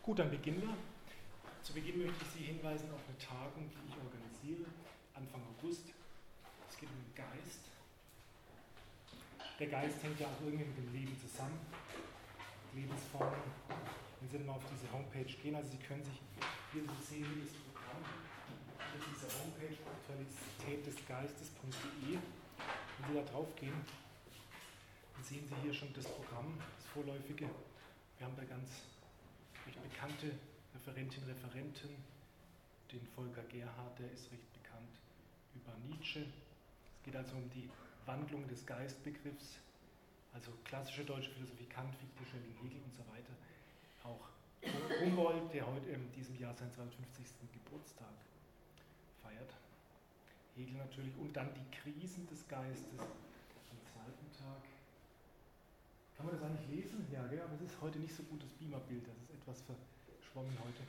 Gut, dann beginnen wir. Zu Beginn möchte ich Sie hinweisen auf eine Tagung, die ich organisiere, Anfang August. Es geht um den Geist. Der Geist hängt ja auch irgendwie mit dem Leben zusammen. Lebensformen. Wenn Sie mal auf diese Homepage gehen, also Sie können sich hier sehen, wie das Programm auf dieser Homepage aktualitätdesgeistes.de. Wenn Sie da drauf gehen, dann sehen Sie hier schon das Programm, das vorläufige. Wir haben da ganz recht bekannte Referenten, den Volker Gerhardt, der ist recht bekannt, über Nietzsche. Es geht also um die Wandlung des Geistbegriffs, also klassische deutsche Philosophie, Kant, Fichte, Schelling, Hegel und so weiter. Auch Humboldt, der heute in diesem Jahr seinen 250. Geburtstag feiert. Hegel natürlich. Und dann die Krisen des Geistes am zweiten Tag. Kann man das eigentlich lesen? Ja, gell? Aber es ist heute nicht so gut das Beamerbild, das ist etwas verschwommen heute.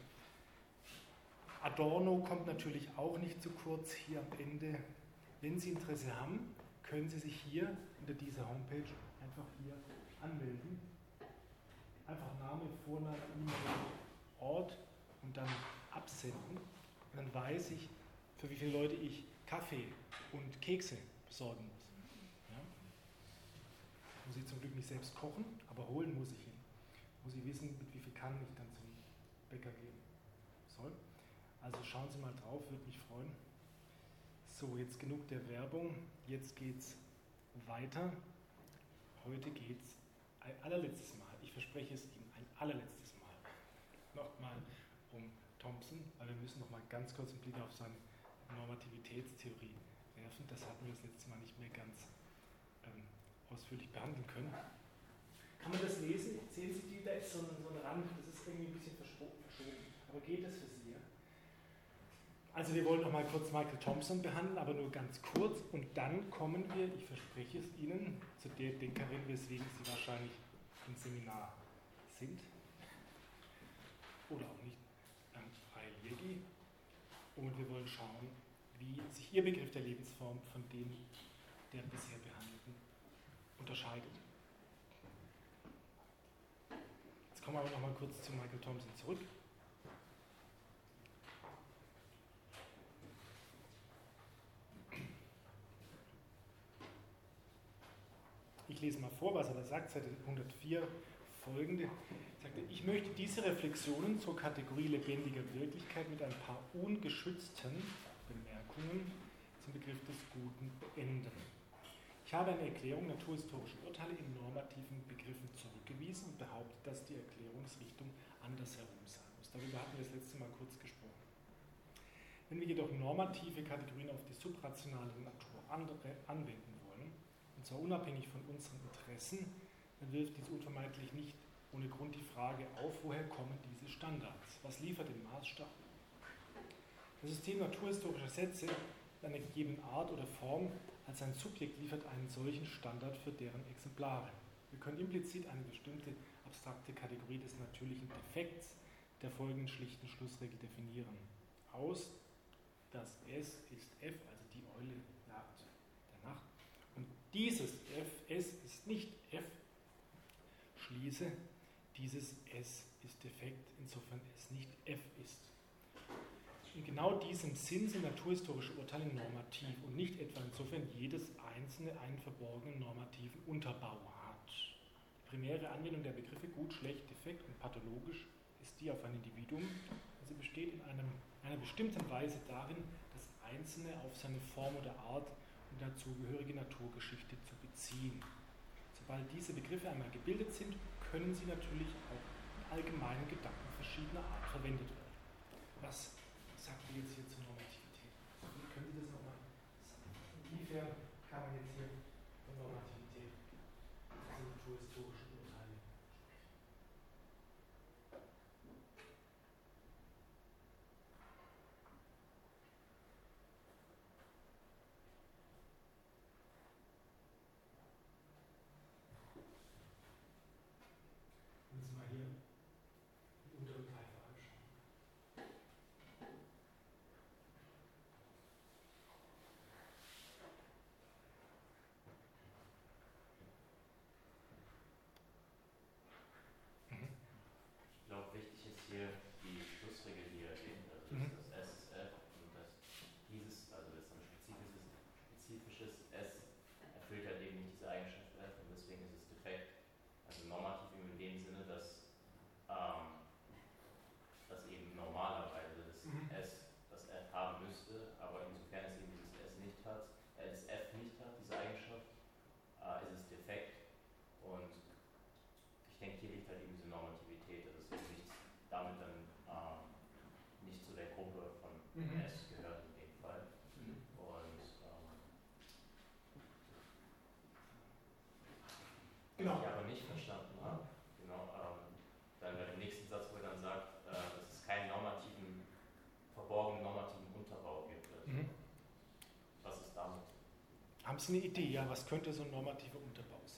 Adorno kommt natürlich auch nicht zu kurz hier am Ende. Wenn Sie Interesse haben, können Sie sich hier unter dieser Homepage einfach hier anmelden. Einfach Name, Vorname, E-Mail, Ort und dann absenden. Und dann weiß ich, für wie viele Leute ich Kaffee und Kekse besorgen muss. Ja? Muss ich zum Glück nicht selbst kochen, aber holen muss ich ihn. Muss ich wissen, mit wie viel Kannen ich dann zum Bäcker gehen soll. Also schauen Sie mal drauf, würde mich freuen. So, jetzt genug der Werbung. Jetzt geht's weiter. Heute geht's ein allerletztes Mal, ich verspreche es Ihnen, ein allerletztes Mal nochmal um Thompson, weil wir müssen nochmal ganz kurz einen Blick auf seine Normativitätstheorie werfen. Das hatten wir das letzte Mal nicht mehr ganz ausführlich behandeln können. Kann man das lesen? Sehen Sie, da ist so ein Rand, das ist irgendwie ein bisschen verschoben. Aber geht das für Sie? Ja? Also wir wollen noch mal kurz Michael Thompson behandeln, aber nur ganz kurz. Und dann kommen wir, ich verspreche es Ihnen, zu der Denkerin, weswegen Sie wahrscheinlich im Seminar sind. Oder auch nicht, Rael Jägi. Und wir wollen schauen, wie sich Ihr Begriff der Lebensform von dem der bisher Behandelten unterscheidet. Jetzt kommen wir aber noch mal kurz zu Michael Thompson zurück. Ich lese mal vor, was er da sagt, Seite 104 folgende. Er sagte, ich möchte diese Reflexionen zur Kategorie lebendiger Wirklichkeit mit ein paar ungeschützten Bemerkungen zum Begriff des Guten beenden. Ich habe eine Erklärung naturhistorischer Urteile in normativen Begriffen zurückgewiesen und behauptet, dass die Erklärungsrichtung andersherum sein muss. Darüber hatten wir das letzte Mal kurz gesprochen. Wenn wir jedoch normative Kategorien auf die subrationale Natur anwenden wollen, und zwar unabhängig von unseren Interessen, dann wirft dies unvermeidlich nicht ohne Grund die Frage auf, woher kommen diese Standards? Was liefert den Maßstab? Das System naturhistorischer Sätze einer gegebenen Art oder Form als ein Subjekt liefert einen solchen Standard für deren Exemplare. Wir können implizit eine bestimmte abstrakte Kategorie des natürlichen Defekts der folgenden schlichten Schlussregel definieren. Aus, das S ist F, also die Eule jagt der Nacht, und dieses F, S ist nicht F, schließe, dieses S ist defekt, insofern es nicht F ist. In genau diesem Sinn sind naturhistorische Urteile normativ und nicht etwa insofern jedes einzelne einen verborgenen normativen Unterbau hat. Die primäre Anwendung der Begriffe gut, schlecht, defekt und pathologisch ist die auf ein Individuum und sie besteht in einer bestimmten Weise darin, das Einzelne auf seine Form oder Art und dazugehörige Naturgeschichte zu beziehen. Sobald diese Begriffe einmal gebildet sind, können sie natürlich auch in allgemeinen Gedanken verschiedener Art verwendet werden. Was sagt ihr jetzt hier zur Normativität? Können Sie das nochmal sagen? Inwiefern kann man jetzt hier von Normativität, also naturhistorischen Urteile sprechen? Müssen wir hier die untere Greife anschauen. S gehört in dem Fall. Und genau. was ich aber nicht verstanden habe, dann bei dem nächsten Satz, wo er dann sagt, dass es keinen verborgenen normativen Unterbau gibt. Also, was ist damit? Haben Sie eine Idee, ja, was könnte so ein normativer Unterbau sein?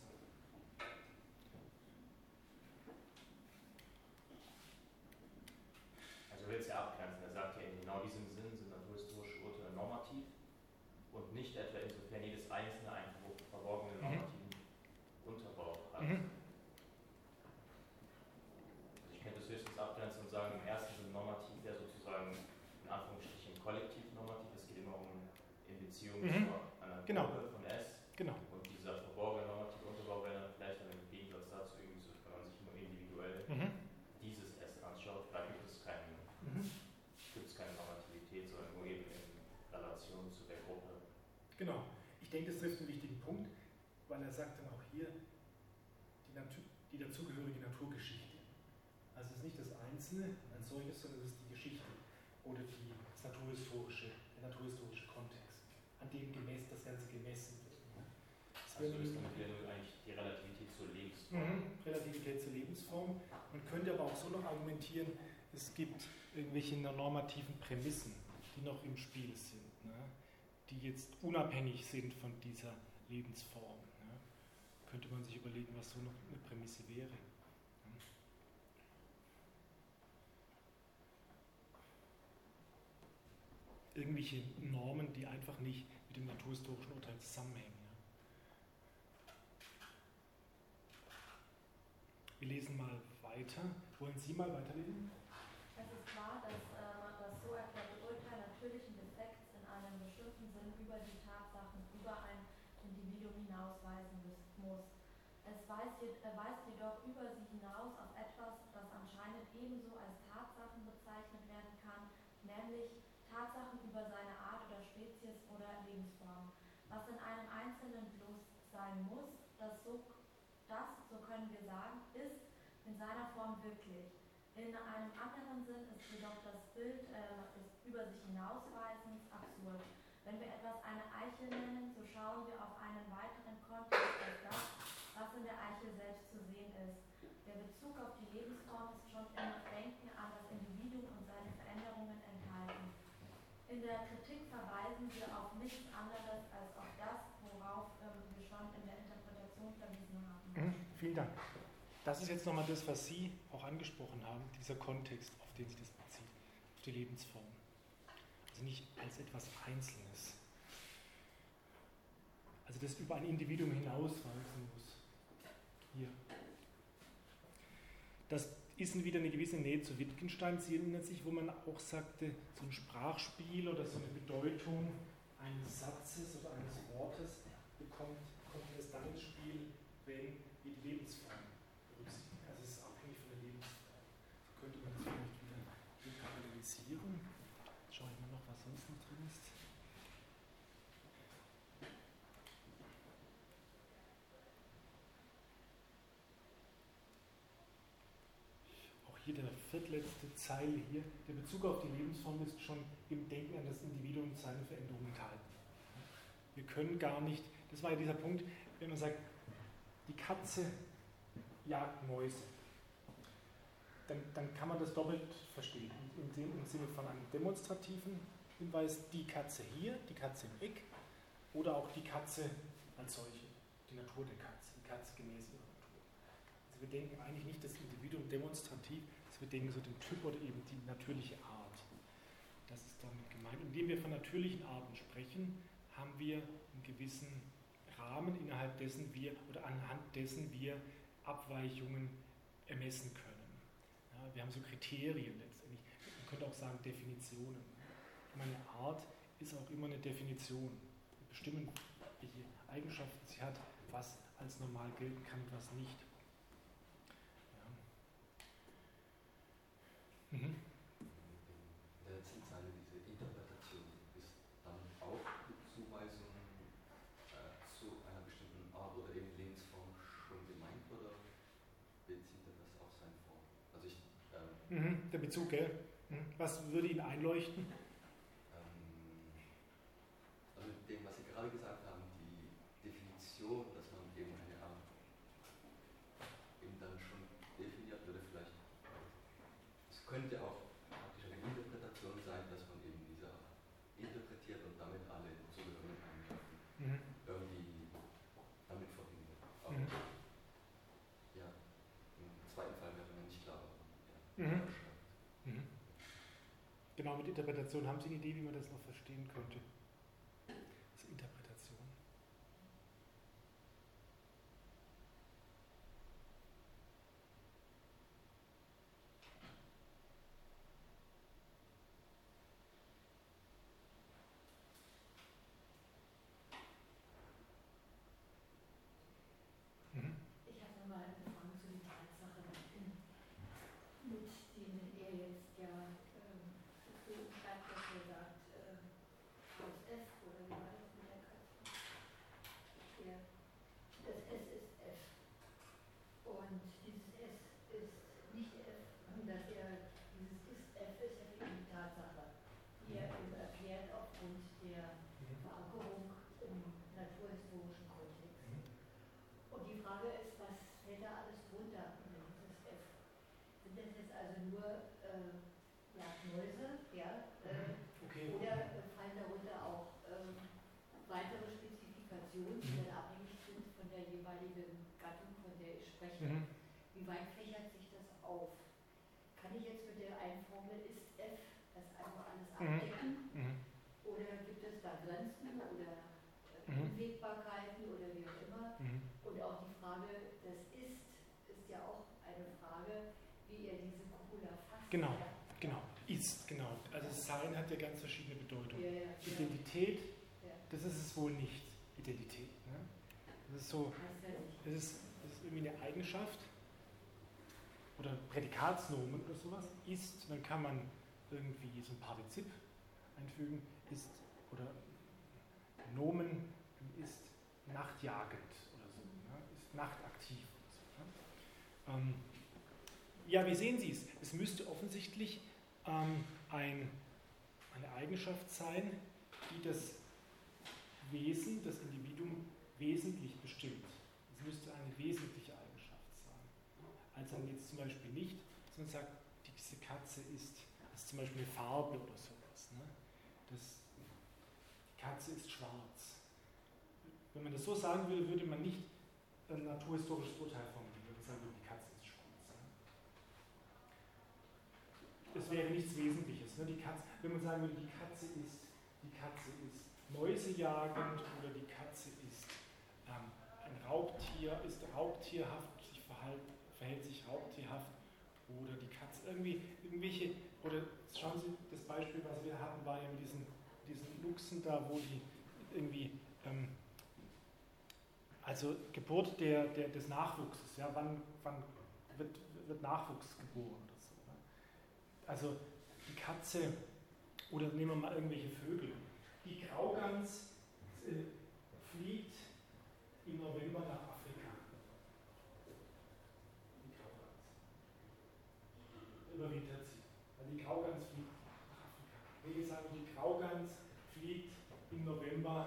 Also will es ja abgrenzen. Er sagt ja, in genau diesem Sinn sind naturhistorische Urteile normativ und nicht etwa insofern jedes einzelne einen verborgenen normativen Unterbau hat. Also ich könnte es höchstens abgrenzen und sagen, im ersten Sinn normativ wäre sozusagen in Anführungsstrichen kollektiv normativ. Es geht immer in Beziehung zu einer Gruppe von S. Genau. Und dieser verborgene normative Unterbau wäre dann vielleicht dann im Gegensatz dazu irgendwie so, wenn man sich nur individuell dieses S anschaut, da gibt es keine Normativität, sondern nur eben in Relation zu der Gruppe. Genau. Ich denke, das trifft einen wichtigen Punkt, weil er sagt dann auch hier, die dazugehörige Naturgeschichte. Also es ist nicht das Einzelne als solches, sondern es ist die Geschichte oder der naturhistorische Kontext, an dem das Ganze gemessen wird. Also ist damit ja nur eigentlich die Relativität zur Lebensform. Relativität zur Lebensform. Man könnte aber auch so noch argumentieren, es gibt irgendwelche normativen Prämissen, die noch im Spiel sind, ne? Die jetzt unabhängig sind von dieser Lebensform. Ne? Könnte man sich überlegen, was so noch eine Prämisse wäre. Irgendwelche Normen, die einfach nicht mit dem naturhistorischen Urteil zusammenhängen. Ja? Wir lesen mal weiter. Wollen Sie mal weiterlesen? Es ist wahr, dass man das so erklärte Urteil natürlichen Defekts in einem bestimmten Sinn über die Tatsachen über ein Individuum hinausweisen muss. Es weist jedoch über sie hinaus auf etwas, das anscheinend ebenso als Tatsachen bezeichnet werden kann, nämlich Tatsachen über seine Art oder Spezies oder Lebensform. Was in einem Einzelnen bloß sein muss, das, so können wir sagen, ist in seiner Form wirklich. In einem anderen Sinn ist jedoch das Bild des über sich hinausweisens absurd. Wenn wir etwas eine Eichel nennen, so schauen wir auf einen weiteren Kontext als das, was in der Eichel selbst zu sehen ist. Der Bezug auf die Lebensform ist schon im Denken an das Individuum und seine Veränderungen enthalten. In der Kritik verweisen wir auf nichts anderes als auf das, worauf wir schon in der Interpretation verwiesen haben. Vielen Dank. Das ist jetzt nochmal das, was Sie auch angesprochen haben, dieser Kontext, auf den sich das bezieht, auf die Lebensform. Also nicht als etwas Einzelnes. Also das über ein Individuum hinausweisen muss. Hier. Das ist wieder eine gewisse Nähe zu Wittgenstein. Sie erinnern sich, wo man auch sagte, so ein Sprachspiel oder so eine Bedeutung eines Satzes oder eines Wortes kommt es dann ins Spiel, wenn wir die Lebensform berücksichtigen. Also es ist abhängig von der Lebensform. So könnte man das vielleicht wieder kapitalisieren. Jetzt schaue ich mal noch, was sonst noch drin ist. Auch hier der viertletzte Zeile hier. Der Bezug auf die Lebensform ist schon im Denken an das Individuum und seine Veränderungen enthalten. Wir können gar nicht, das war ja dieser Punkt, wenn man sagt, die Katze jagt Mäuse, dann kann man das doppelt verstehen. Im Sinne von einem demonstrativen Hinweis, die Katze hier, die Katze im Eck, oder auch die Katze als solche, die Natur der Katze, die Katze gemäß ihrer Natur. Also wir denken eigentlich nicht das Individuum demonstrativ, sondern wir denken so den Typ oder eben die natürliche Art. Das ist damit gemeint. Indem wir von natürlichen Arten sprechen, haben wir einen gewissen Rahmen, innerhalb dessen wir oder anhand dessen wir Abweichungen ermessen können. Ja, wir haben so Kriterien letztendlich. Man könnte auch sagen Definitionen. Meine Art ist auch immer eine Definition. Wir bestimmen, welche Eigenschaften sie hat, was als normal gelten kann und was nicht. Ja. In der letzten Zeile diese Interpretation ist dann auch mit Zuweisung zu einer bestimmten Art oder eben Lebensform schon gemeint oder bezieht er das auf seine Form? Also der Bezug, gell? Was würde ihn einleuchten? könnte auch praktisch eine Interpretation sein, dass man eben dieser interpretiert und damit alle zugehörigen Eigenschaften irgendwie damit verbindet. Aber ja, im zweiten Fall wäre mir nicht klar, ja, Genau, mit Interpretation haben Sie eine Idee, wie man das noch verstehen könnte? Also Interpretation. Ich habe nochmal eine Frage zu den Tatsachen, mit denen er jetzt ja so umschreibt, dass er sagt, aus F oder wie war das mit der Katze? Ja, das S ist F und dieses S ist nicht F und dass er dieses ist F ist ja für ihn die Tatsache, die er eben erklärt aufgrund der Verankerung im naturhistorischen Kontext. Und die Frage ist, was fällt da alles drunter unter dieses F? Sind das jetzt also nur Mäuse, ja? Okay. Oder fallen darunter auch weitere Spezifikationen, die dann abhängig sind von der jeweiligen Gattung, von der ich spreche? Wie weit fächert sich das auf? Kann ich jetzt mit der einen Formel ist F das einfach alles abdecken? Oder gibt es da Grenzen oder Unwägbarkeiten oder wie auch immer? Und auch die Frage, das ist ja auch eine Frage, wie er diese Copula fasst. Genau, genau. Ist, genau. Also Sein hat ja ganz verschiedene Bedeutungen. Ja. Identität, das ist es wohl nicht. Identität. Ne? Das ist so, das ist irgendwie eine Eigenschaft oder Prädikatsnomen oder sowas. Ist, dann kann man irgendwie so ein Partizip einfügen. Ist oder Nomen ist nachtjagend oder so. Ne? Ist nachtaktiv oder so. Ne? Ja, wie sehen Sie es? Es müsste offensichtlich eine Eigenschaft sein, die das Wesen, das Individuum wesentlich bestimmt. Es müsste eine wesentliche Eigenschaft sein. Also jetzt zum Beispiel nicht, dass man sagt, diese Katze ist zum Beispiel eine Farbe oder sowas. Ne? Die Katze ist schwarz. Wenn man das so sagen würde, würde man nicht ein naturhistorisches Urteil formulieren, würde sagen, die Katze ist schwarz. Ne? Das wäre nichts Wesentliches. Ne? Wenn man sagen würde, die Katze ist mäusejagend oder die Katze ist ein Raubtier, ist raubtierhaft, verhält sich raubtierhaft oder die Katze irgendwelche, oder schauen Sie, das Beispiel, was wir hatten, war ja mit diesen Luchsen da, wo die irgendwie, also Geburt des Nachwuchses, ja, wann wird Nachwuchs geboren oder so. Ne? Also die Katze, oder nehmen wir mal irgendwelche Vögel. Die Graugans fliegt im November nach Afrika. Die Graugans. Überwintert sie. Also die Graugans fliegt nach Afrika. Wenn wir sagen, die Graugans fliegt im November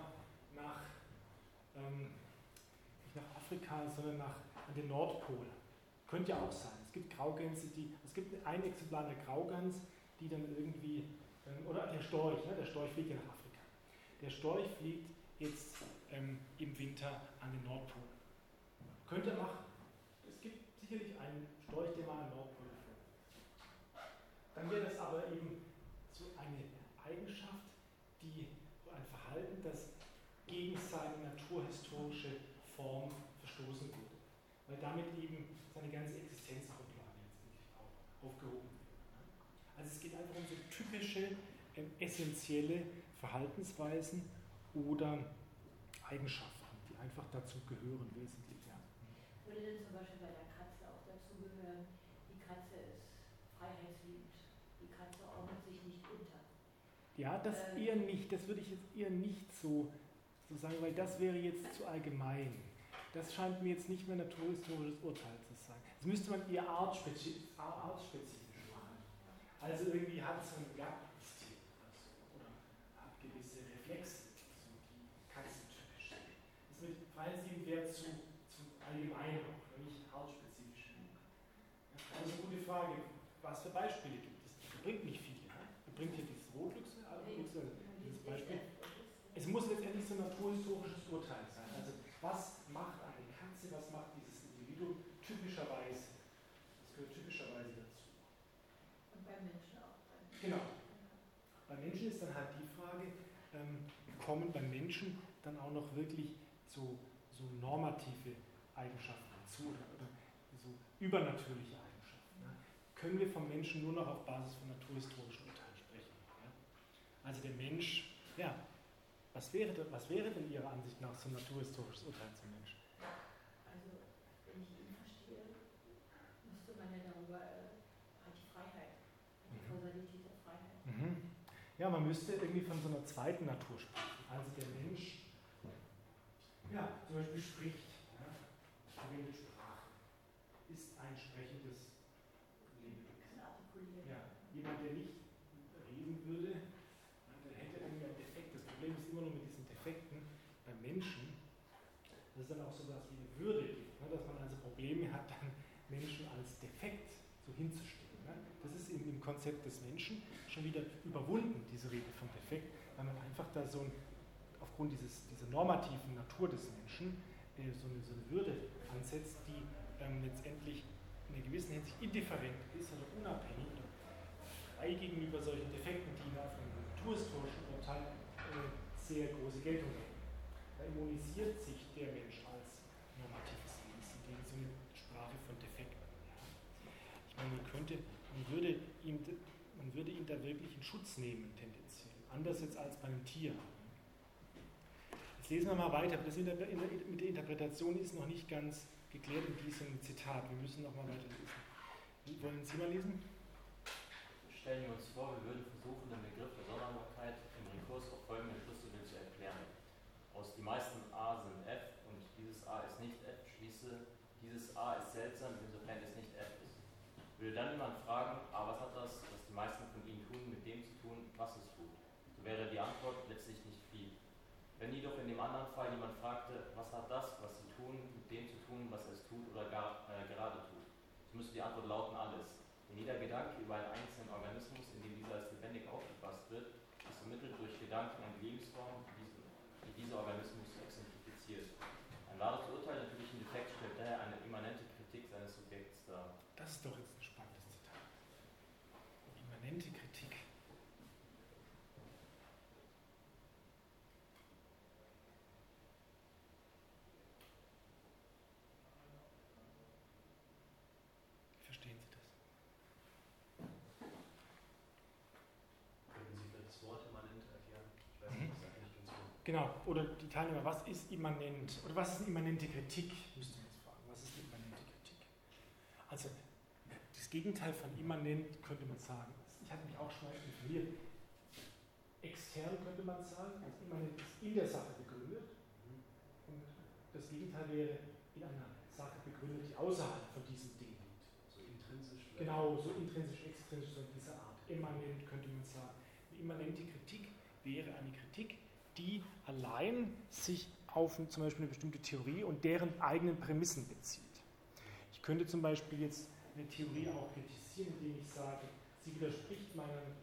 nicht nach Afrika, sondern an den Nordpol. Könnte ja auch sein. Es gibt Graugänse, es gibt ein Exemplar der Graugans, die dann irgendwie, oder der Storch fliegt ja nach Afrika. Der Storch fliegt jetzt im Winter an den Nordpol. Könnte er machen. Es gibt sicherlich einen Storch, der mal an den Nordpol fliegt. Dann wäre das aber eben so eine Eigenschaft, ein Verhalten, das gegen seine naturhistorische Form verstoßen würde. Weil damit eben seine ganze Existenzgrundlage letztendlich auch aufgehoben wird. Also es geht einfach um so typische, essentielle Verhaltensweisen oder Eigenschaften, die einfach dazu gehören, wesentlich. Ja. Würde denn zum Beispiel bei der Katze auch dazu gehören, die Katze ist freiheitsliebend, die Katze ordnet sich nicht unter? Ja, das eher nicht, das würde ich jetzt eher nicht so sagen, weil das wäre jetzt zu allgemein. Das scheint mir jetzt nicht mehr naturhistorisches Urteil zu sein. Das müsste man eher artspezifisch machen. Also irgendwie hat es einen Jagdinstinkt oder hat gewisse Reflexe, so die katzentypisch sind. Das mit Freiheitsliebend wäre zu allgemein auch, nicht artspezifisch. Das ist eine gute Frage, was für Beispiele gibt es. bringt nicht viel. Ja? Er bringt hier dieses Rotluchse, dieses Beispiel. Es muss letztendlich so ein naturhistorisches Urteil sein. Also was macht eine Katze, was macht dieses Individuum typischerweise? Das gehört typischerweise dazu. Und beim Menschen auch. Genau. Beim Menschen ist dann halt die Frage, kommen beim Menschen dann auch noch wirklich so normative Eigenschaften dazu oder so übernatürliche Eigenschaften. Ja? Können wir vom Menschen nur noch auf Basis von naturhistorischen Urteilen sprechen? Ja? Also der Mensch, ja, was wäre denn Ihrer Ansicht nach so ein naturhistorisches Urteil zum Menschen? Also, wenn ich ihn verstehe, müsste man ja darüber halt die Freiheit, die Kausalität der Freiheit. Mhm. Ja, man müsste irgendwie von so einer zweiten Natur sprechen. Also der Mensch, ja, zum Beispiel spricht, ja, verwendet Sprache, ist ein sprechendes Lebewesen. Ja, jemand, der nicht reden würde, der hätte irgendwie ein Defekt. Das Problem ist immer nur mit diesen Defekten beim Menschen, dass es dann auch so etwas wie eine Würde gibt, ne, dass man also Probleme hat, dann Menschen als defekt so hinzustellen. Ne. Das ist im Konzept des Menschen schon wieder überwunden, diese Rede vom Defekt, weil man einfach da so aufgrund dieser normativen Natur des Menschen so eine Würde ansetzt, die letztendlich in einer gewissen Hinsicht indifferent ist oder unabhängig oder frei gegenüber solchen Defekten, die auf einem naturhistorischen Urteil sehr große Geltung haben. Da immunisiert sich der Mensch als normatives Wesen gegen so eine Sprache von Defekten. Ja. Ich meine, man würde ihn da wirklich in Schutz nehmen, tendenziell. Anders jetzt als bei einem Tier. Jetzt lesen wir mal weiter. Das mit der Interpretation ist noch nicht ganz geklärt in diesem Zitat. Wir müssen noch mal weiterlesen. Wollen Sie mal lesen? Stellen wir uns vor, wir würden versuchen, den Begriff der Sonderbarkeit im Rekurs auf folgende Schlüsselbild zu erklären. Aus die meisten A sind F und dieses A ist nicht F, schließe, dieses A ist seltsam, insofern es nicht F ist. Würde dann jemand fragen, was hat das, was die meisten von Ihnen tun, mit dem zu tun, was es tut? So wäre die Antwort letztlich nicht viel. Wenn jedoch in dem anderen Fall jemand fragte, was hat das, was Sie tun, mit dem zu tun, was es tut oder gerade tut, so müsste die Antwort lauten alles. Denn jeder Gedanke über einen einzelnen Organismus, in dem dieser als lebendig aufgefasst wird, ist vermittelt durch Gedanken an die Lebensform, die dieser Organismus exemplifiziert. Ein wahres Urteil natürlich ein Defekt stellt daher eine immanente Kritik seines Subjekts dar. Das ist doch jetzt ein spannendes Zitat. Immanente Kritik. Verstehen Sie das? Können Sie das Wort immanent erklären? Ich weiß nicht, was da eigentlich ganz gut. Genau, oder die Teilnehmer, was ist immanent? Oder was ist eine immanente Kritik? Müsste man jetzt fragen. Was ist eine immanente Kritik? Also, das Gegenteil von immanent könnte man sagen. Ich hatte mich auch schon mal informiert. Extern könnte man sagen, also immanent ist in der Sache begründet. Und das Gegenteil wäre in einer Sache begründet, die außerhalb von diesem Ding liegt. So intrinsisch. Genau, so intrinsisch, extrinsisch, so in dieser Art. Immanent könnte man sagen. Eine immanente Kritik wäre eine Kritik, die allein sich auf zum Beispiel eine bestimmte Theorie und deren eigenen Prämissen bezieht. Ich könnte zum Beispiel jetzt eine Theorie auch kritisieren, indem ich sage, sie widerspricht meinem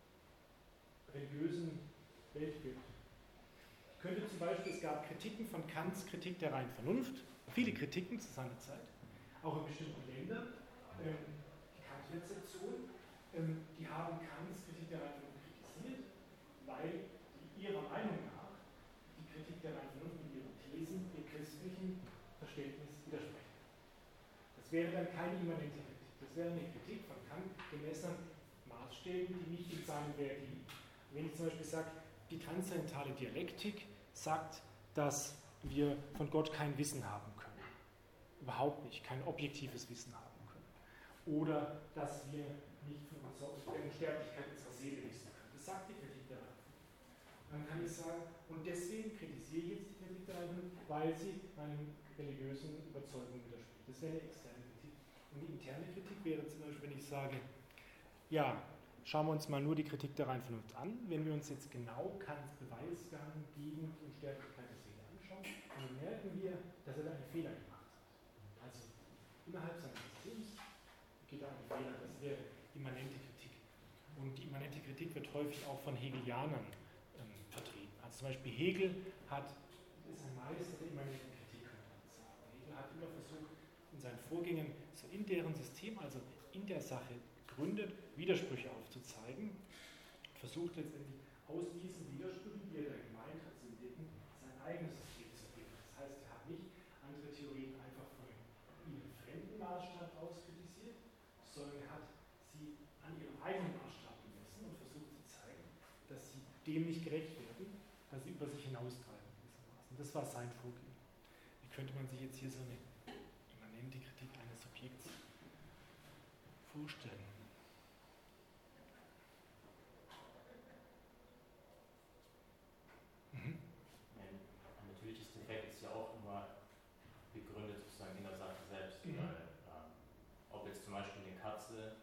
religiösen Weltbild. Ich könnte zum Beispiel, es gab Kritiken von Kants Kritik der reinen Vernunft, viele Kritiken zu seiner Zeit, auch in bestimmten Ländern, die Kant-Rezeption, die haben Kants Kritik der reinen Vernunft kritisiert, weil die ihrer Meinung nach die Kritik der reinen Vernunft mit ihren Thesen dem christlichen Verständnis widersprechen. Das wäre dann keine immanente Kritik. Das wäre eine Kritik von Kant gemäß Maßstäben, die nicht in seinem Werk liegen. Wenn ich zum Beispiel sage, die transzendentale Dialektik sagt, dass wir von Gott kein Wissen haben können. Überhaupt nicht, kein objektives Wissen haben können. Oder dass wir nicht von der Unsterblichkeit unserer Seele wissen können. Das sagt die Kritik der Reifen. Dann kann ich sagen, und deswegen kritisiere ich jetzt die Kritik der Reifen, weil sie meinen religiösen Überzeugungen widerspricht. Das wäre eine externe Kritik. Und die interne Kritik wäre zum Beispiel, wenn ich sage, ja, schauen wir uns mal nur die Kritik der reinen Vernunft an. Wenn wir uns jetzt genau Kants Beweisgang gegen die Unsterblichkeit der Seele anschauen, dann merken wir, dass er da einen Fehler gemacht hat. Also innerhalb seines Systems geht da ein Fehler. Das wäre immanente Kritik. Und die immanente Kritik wird häufig auch von Hegelianern vertreten. Also zum Beispiel Hegel ist ein Meister der immanenten Kritik, könnte man sagen. Hegel hat immer versucht, in seinen Vorgängen so in deren System, also in der Sache gründet, Widersprüche aufzuzeigen, versucht letztendlich aus diesen Widersprüchen, die er da gemeint hat, zu entdecken, sein eigenes System zu bilden. Das heißt, er hat nicht andere Theorien einfach von ihnen fremden Maßstab aus kritisiert, sondern er hat sie an ihrem eigenen Maßstab gemessen und versucht zu zeigen, dass sie dem nicht gerecht werden, dass sie über sich hinaustreiben gewissermaßen. Das war sein Vorgehen. Wie könnte man sich jetzt hier so eine immanente Kritik eines Subjekts vorstellen? Ein natürliches Defekt ist ja auch immer begründet sozusagen in der Sache selbst. Weil, ob jetzt zum Beispiel eine Katze,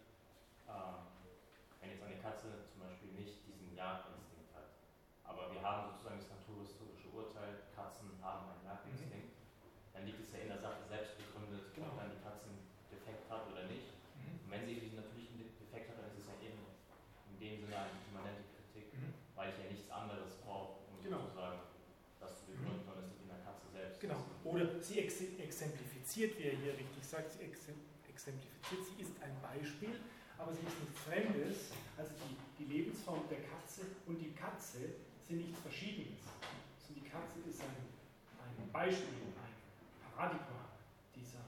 wenn jetzt eine Katze zum Beispiel nicht diesen Jagdinstinkt hat, aber wir haben sozusagen das naturhistorische Urteil, Katzen haben einen Jagdinstinkt, dann liegt es ja in der Sache selbst begründet, ob dann die Katze einen Defekt hat oder nicht. Und wenn sie diesen natürlichen Defekt hat, dann ist es ja eben in dem Sinne eine immanente Kritik, weil ich ja nichts anderes brauche, um sozusagen das zu begründen, und es liegt in der Katze selbst. Genau. Oder sie exemplifiziert, wie er hier richtig sagt, sie exemplifiziert, sie ist ein Beispiel, aber sie ist nichts Fremdes. Also die Lebensform der Katze und die Katze sind nichts Verschiedenes. Also die Katze ist ein Beispiel, ein Paradigma dieser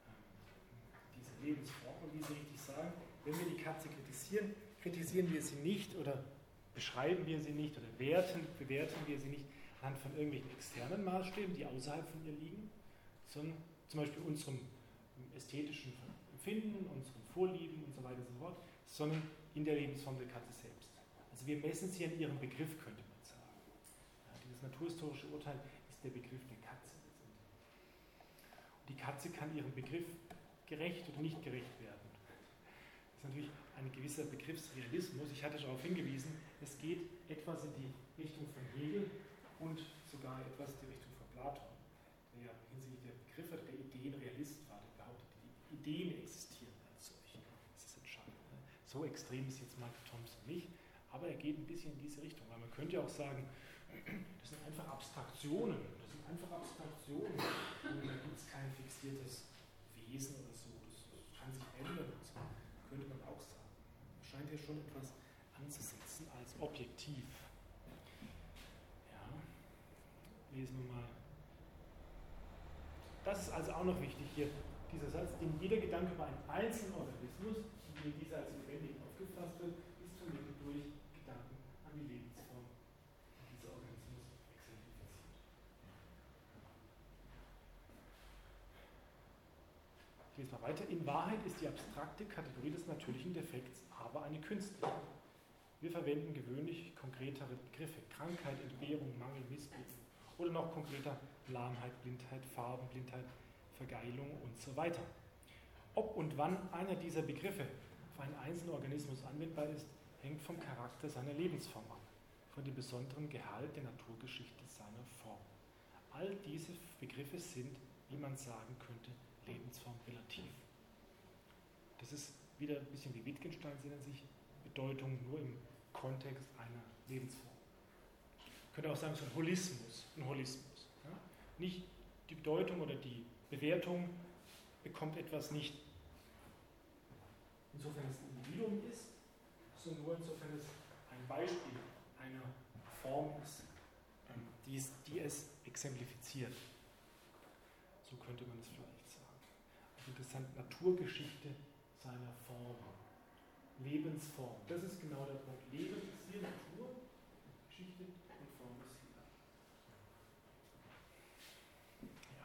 Lebensform. Und wie Sie richtig sagen, wenn wir die Katze kritisieren wir sie nicht oder beschreiben wir sie nicht oder bewerten wir sie nicht anhand von irgendwelchen externen Maßstäben, die außerhalb von ihr liegen, sondern zum Beispiel unserem ästhetischen Empfinden, unseren Vorlieben und so weiter und so fort, sondern in der Lebensform der Katze selbst. Also wir messen sie an ihrem Begriff, könnte man sagen. Ja, dieses naturhistorische Urteil ist der Begriff der Katze. Und die Katze kann ihrem Begriff gerecht oder nicht gerecht werden. Das ist natürlich ein gewisser Begriffsrealismus. Ich hatte darauf hingewiesen, es geht etwas in die Richtung von Hegel und sogar etwas in die Richtung von Platon, der ja hinsichtlich der Begriffe der Ideen Realist war, der behauptet, die Ideen existieren als solche. Das ist entscheidend. So extrem ist jetzt Michael Thompson nicht, aber er geht ein bisschen in diese Richtung, weil man könnte ja auch sagen, das sind einfach Abstraktionen. Und da gibt es kein fixiertes Wesen oder so. Das kann sich ändern und so. Könnte man auch sagen. Es scheint hier schon etwas anzusetzen als objektiv. Ja, lesen wir mal. Das ist also auch noch wichtig hier, dieser Satz, denn jeder Gedanke über einen einzelnen Organismus, in dem dieser als lebendig aufgefasst wird, ist vermittelt durch Gedanken an die Lebensform, die dieser Organismus exemplifiziert. Ich lese mal weiter. In Wahrheit ist die abstrakte Kategorie des natürlichen Defekts aber eine künstliche. Wir verwenden gewöhnlich konkretere Begriffe: Krankheit, Entbehrung, Mangel, Missbrauch oder noch konkreter Lahmheit, Blindheit, Farbenblindheit, Vergeilung und so weiter. Ob und wann einer dieser Begriffe auf einen einzelnen Organismus anwendbar ist, hängt vom Charakter seiner Lebensform ab, von dem besonderen Gehalt der Naturgeschichte seiner Form. All diese Begriffe sind, wie man sagen könnte, lebensformrelativ. Das ist wieder ein bisschen wie Wittgenstein, sehen sich Bedeutung nur im Kontext einer Lebensform. Man könnte auch sagen, so ein Holismus. Ja? Nicht die Bedeutung oder die Bewertung bekommt etwas nicht, insofern es ein Individuum ist, sondern nur insofern es ein Beispiel einer Form ist, die es exemplifiziert. So könnte man es vielleicht sagen. Also interessant, Naturgeschichte seiner Form. Lebensform. Das ist genau der Punkt. Leben ist hier Natur, Geschichte und Form ist hier. Ja.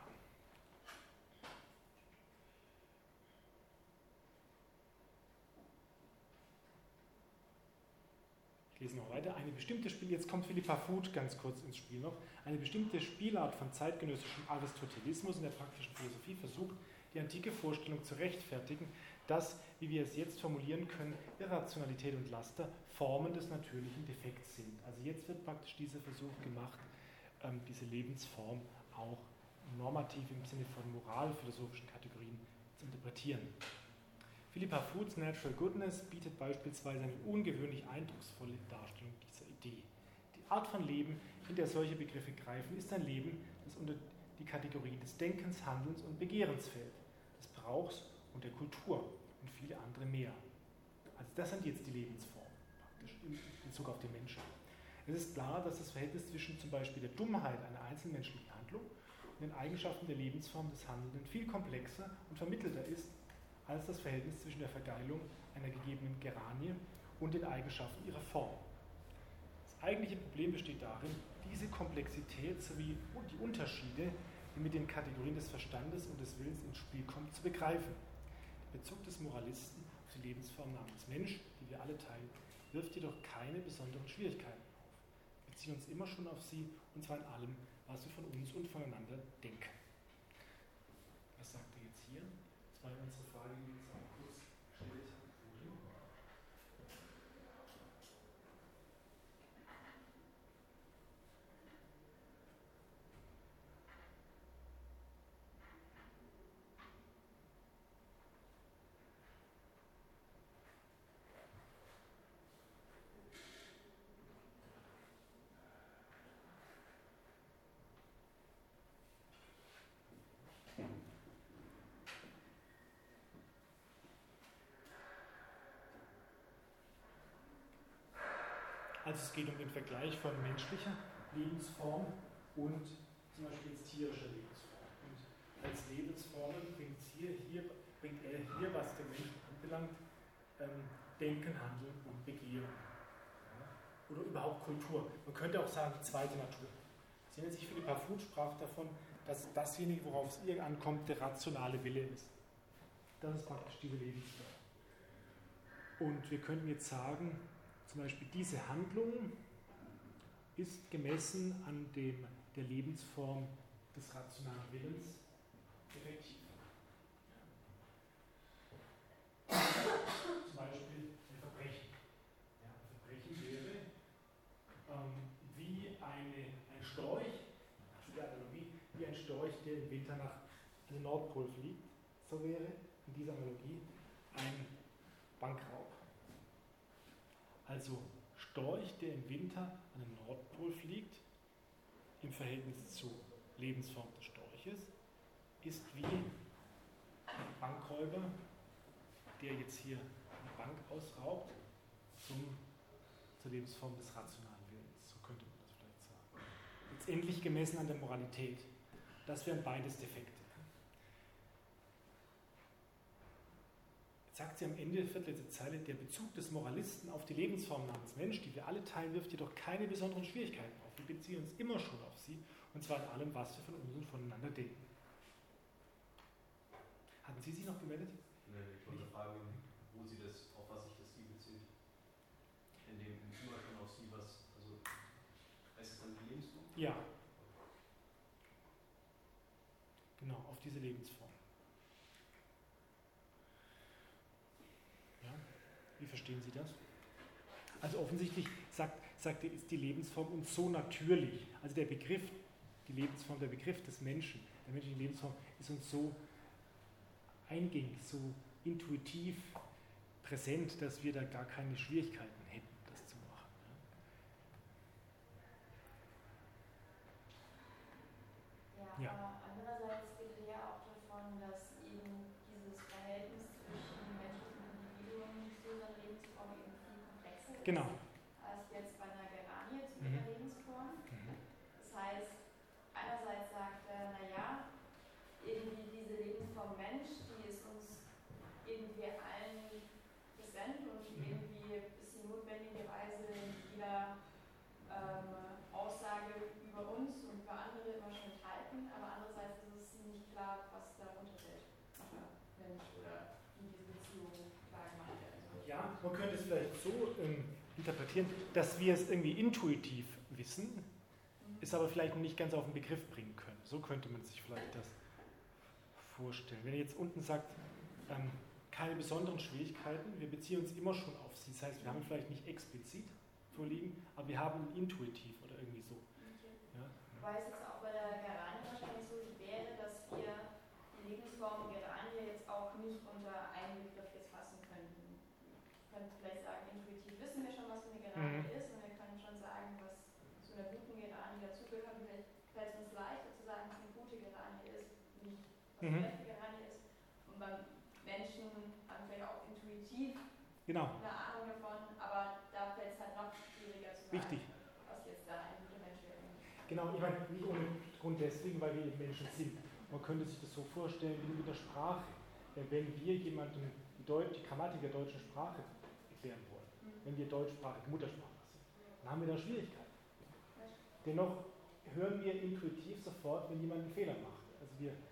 Ich lese noch weiter. Eine bestimmte jetzt kommt Philippa Foot ganz kurz ins Spiel noch. Eine bestimmte Spielart von zeitgenössischem Aristotelismus in der praktischen Philosophie versucht, die antike Vorstellung zu rechtfertigen, dass, wie wir es jetzt formulieren können, Irrationalität und Laster Formen des natürlichen Defekts sind. Also jetzt wird praktisch dieser Versuch gemacht, diese Lebensform auch normativ im Sinne von moralphilosophischen Kategorien zu interpretieren. Philippa Foot's Natural Goodness bietet beispielsweise eine ungewöhnlich eindrucksvolle Darstellung dieser Idee. Die Art von Leben, in der solche Begriffe greifen, ist ein Leben, das unter die Kategorien des Denkens, Handelns und Begehrens fällt, des Brauchs und der Kultur und viele andere mehr. Also das sind jetzt die Lebensformen, praktisch in Bezug auf den Menschen. Es ist klar, dass das Verhältnis zwischen zum Beispiel der Dummheit einer einzelmenschlichen Handlung und den Eigenschaften der Lebensform des Handelnden viel komplexer und vermittelter ist, als das Verhältnis zwischen der Vergeilung einer gegebenen Geranie und den Eigenschaften ihrer Form. Das eigentliche Problem besteht darin, diese Komplexität sowie die Unterschiede, die mit den Kategorien des Verstandes und des Willens ins Spiel kommen, zu begreifen. Der Bezug des Moralisten auf die Lebensform namens Mensch, die wir alle teilen, wirft jedoch keine besonderen Schwierigkeiten auf. Wir beziehen uns immer schon auf sie, und zwar in allem, was wir von uns und voneinander denken. Was sagt er jetzt hier? Das war ja unsere Frage, die wir jetzt auch kurz gestellt haben. Also es geht um den Vergleich von menschlicher Lebensform und zum Beispiel jetzt tierischer Lebensform. Und als Lebensformen bringt er hier, was den Menschen anbelangt, Denken, Handeln und Begehren. Ja? Oder überhaupt Kultur. Man könnte auch sagen, die zweite Natur. Sehen Sie, Philippa Foot sprach davon, dass dasjenige, worauf es ihr ankommt, der rationale Wille ist. Das ist praktisch diese Lebensform. Und wir könnten jetzt sagen, zum Beispiel diese Handlung ist gemessen an der Lebensform des rationalen Willens effektiv. Ja. Zum Beispiel ein Verbrechen. Ja, ein Verbrechen wäre wie ein Storch, das ist die Analogie, wie ein Storch, der im Winter nach dem Nordpol fliegt. So wäre in dieser Analogie ein Bankraub. Also Storch, der im Winter an den Nordpol fliegt, im Verhältnis zur Lebensform des Storches, ist wie ein Bankräuber, der jetzt hier eine Bank ausraubt, zur Lebensform des rationalen Willens. So könnte man das vielleicht sagen. Letztendlich gemessen an der Moralität. Das wären beides Defekte. Sagt sie am Ende, viertletzte Zeile, der Bezug des Moralisten auf die Lebensform namens Mensch, die wir alle teilen, wirft jedoch keine besonderen Schwierigkeiten auf. Wir beziehen uns immer schon auf sie, und zwar in allem, was wir von uns und voneinander denken. Hatten Sie sich noch gemeldet? Ich wollte fragen, wo Sie das, auf was sich das Sie bezieht. In dem immer schon auf Sie, was, also heißt es dann die Lebensform? Ja. Genau, auf diese Lebensform. Wie verstehen Sie das? Also offensichtlich sagt er, ist die Lebensform uns so natürlich. Also der Begriff, die Lebensform, der Begriff des Menschen, der menschlichen Lebensform, ist uns so eingängig, so intuitiv präsent, dass wir da gar keine Schwierigkeiten hätten, das zu machen. Ja, aber andererseits geht er ja auch davon, dass eben dieses Verhältnis zwischen menschlichen Individuen zu einer Lebensform eben viel komplexer ist. Genau. Als jetzt bei einer Geranie zu einer Lebensform. Das heißt, einerseits sagt er, naja, irgendwie diese Lebensform Mensch, die ist uns irgendwie allen präsent und irgendwie ist sie notwendigerweise in jeder Aussage über uns und über andere immer schon enthalten, aber andererseits ist es nicht klar, was darunter fällt. Mensch oder wie diese Beziehung klar gemacht werden soll. Ja, man könnte es vielleicht so interpretieren, dass wir es irgendwie intuitiv wissen, es aber vielleicht noch nicht ganz auf den Begriff bringen können. So könnte man sich vielleicht das vorstellen. Wenn ihr jetzt unten sagt, keine besonderen Schwierigkeiten, wir beziehen uns immer schon auf sie. Das heißt, wir haben vielleicht nicht explizit vorliegen, aber wir haben intuitiv oder irgendwie so. Okay. Ja? Wobei es jetzt auch bei der Geranie wahrscheinlich so wäre, dass wir die Lebensform Geranie jetzt auch nicht unter einen Begriff jetzt fassen was gerade ist. Und beim Menschen haben wir ja auch intuitiv Genau. eine Ahnung davon, aber da fällt es halt noch schwieriger zu sagen, Richtig. was jetzt da ein guter Mensch wäre. Genau, ich meine, nicht ohne Grund deswegen, weil wir eben Menschen sind. Man könnte sich das so vorstellen wie mit der Sprache. Wenn wir jemandem die Grammatik der deutschen Sprache erklären wollen, wenn wir deutschsprachige Muttersprachler sind, dann haben wir da Schwierigkeiten. Dennoch hören wir intuitiv sofort, wenn jemand einen Fehler macht. Also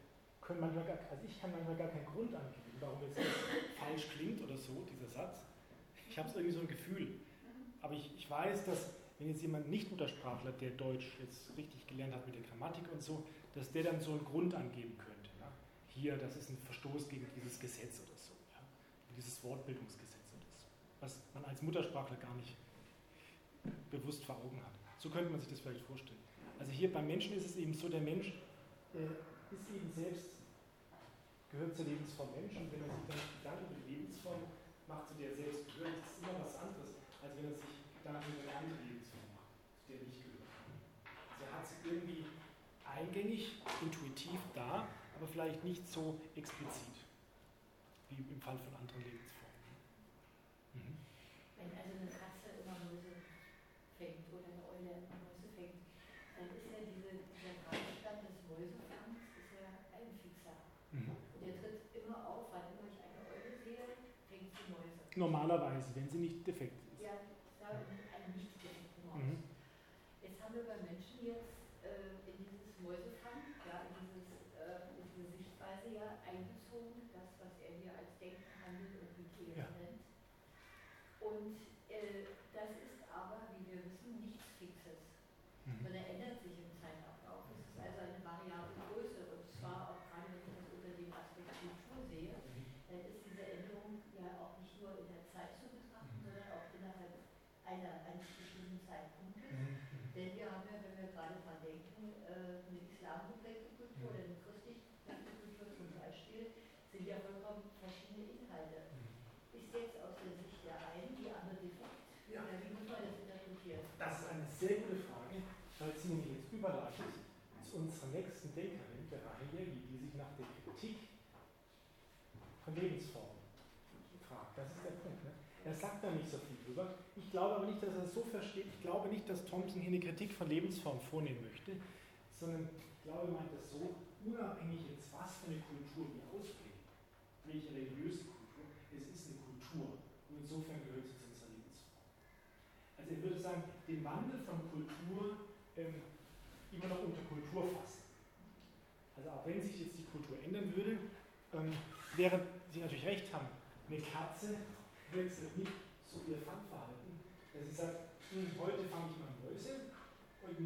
ich kann manchmal gar keinen Grund angeben, warum jetzt das falsch klingt oder so, dieser Satz. Ich habe irgendwie so ein Gefühl. Aber ich weiß, dass wenn jetzt jemand nicht Muttersprachler, der Deutsch jetzt richtig gelernt hat mit der Grammatik und so, dass der dann so einen Grund angeben könnte. Ja? Hier, das ist ein Verstoß gegen dieses Gesetz oder so. Ja? Dieses Wortbildungsgesetz oder so. Was man als Muttersprachler gar nicht bewusst vor Augen hat. So könnte man sich das vielleicht vorstellen. Also hier beim Menschen ist es eben so, der Mensch ist eben selbst, gehört zur Lebensform Mensch, und wenn er sich dann Gedanken über die Lebensform macht, zu der er selbst gehört, ist es immer was anderes, als wenn er sich Gedanken über eine andere Lebensform macht, zu der er nicht gehört. Also er hat sie irgendwie eingängig, intuitiv da, aber vielleicht nicht so explizit, wie im Fall von anderen Lebensformen. Mhm. Wenn also eine Katze immer Mäuse fängt oder eine Eule immer Mäuse fängt, dann ist ja dieser Gegenstand des Mäusefangs ist ja ein Fixer. Mhm. Und der tritt immer auf, wann immer ich eine Eule sehe, fängt sie Mäuse. Normalerweise, wenn sie nicht defekt ist. Ja, da eine nicht defekte Maus. Mhm. Jetzt haben wir bei Menschen jetzt in dieses Mäusefang, ja, in diese Sichtweise ja einbezogen, das, was er hier als Denken, Handeln und Begehren nennt. Und das ist aber, wie wir wissen, nichts Fixes, sondern ändert sich im Zeitablauf. Es ist also eine variable Größe, und zwar auch gerade, wenn ich das unter dem Aspekt Kultur sehe, dann ist diese Änderung ja auch nicht nur in der Zeit zu betrachten, sondern auch innerhalb eines bestimmten Zeitpunktes. Denn wir haben ja, wenn wir gerade dran denken, eine islamgeprägte Kultur oder eine christlich geprägte Kultur zum Beispiel, sind ja vollkommen verschiedene Inhalte. Ist jetzt aus der Sicht der einen die andere defekt? Ja. Oder wie muss man das interpretieren? Das ist eine sehr gute Frage, weil sie nämlich jetzt überleitet zu unserer nächsten Denkerin, der Raheli, die sich nach der Kritik von Lebensformen fragt. Das ist der Punkt. Ne? Er sagt da nicht so viel drüber. Ich glaube aber nicht, dass er es so versteht. Ich glaube nicht, dass Thompson hier eine Kritik von Lebensformen vornehmen möchte, sondern ich glaube, er meint das so, unabhängig jetzt, was für eine Kultur wir ausprägen, welche religiöse Kultur, es ist eine Kultur. Und insofern gehört sie zu unserer Lebensform. Also er würde sagen, den Wandel von Kultur immer noch unter Kultur fassen. Also auch wenn sich jetzt die Kultur ändern würde, während Sie natürlich recht haben, eine Katze wechselt nicht so ihr Fangverhalten, dass sie sagt, heute fange ich mal Mäuse und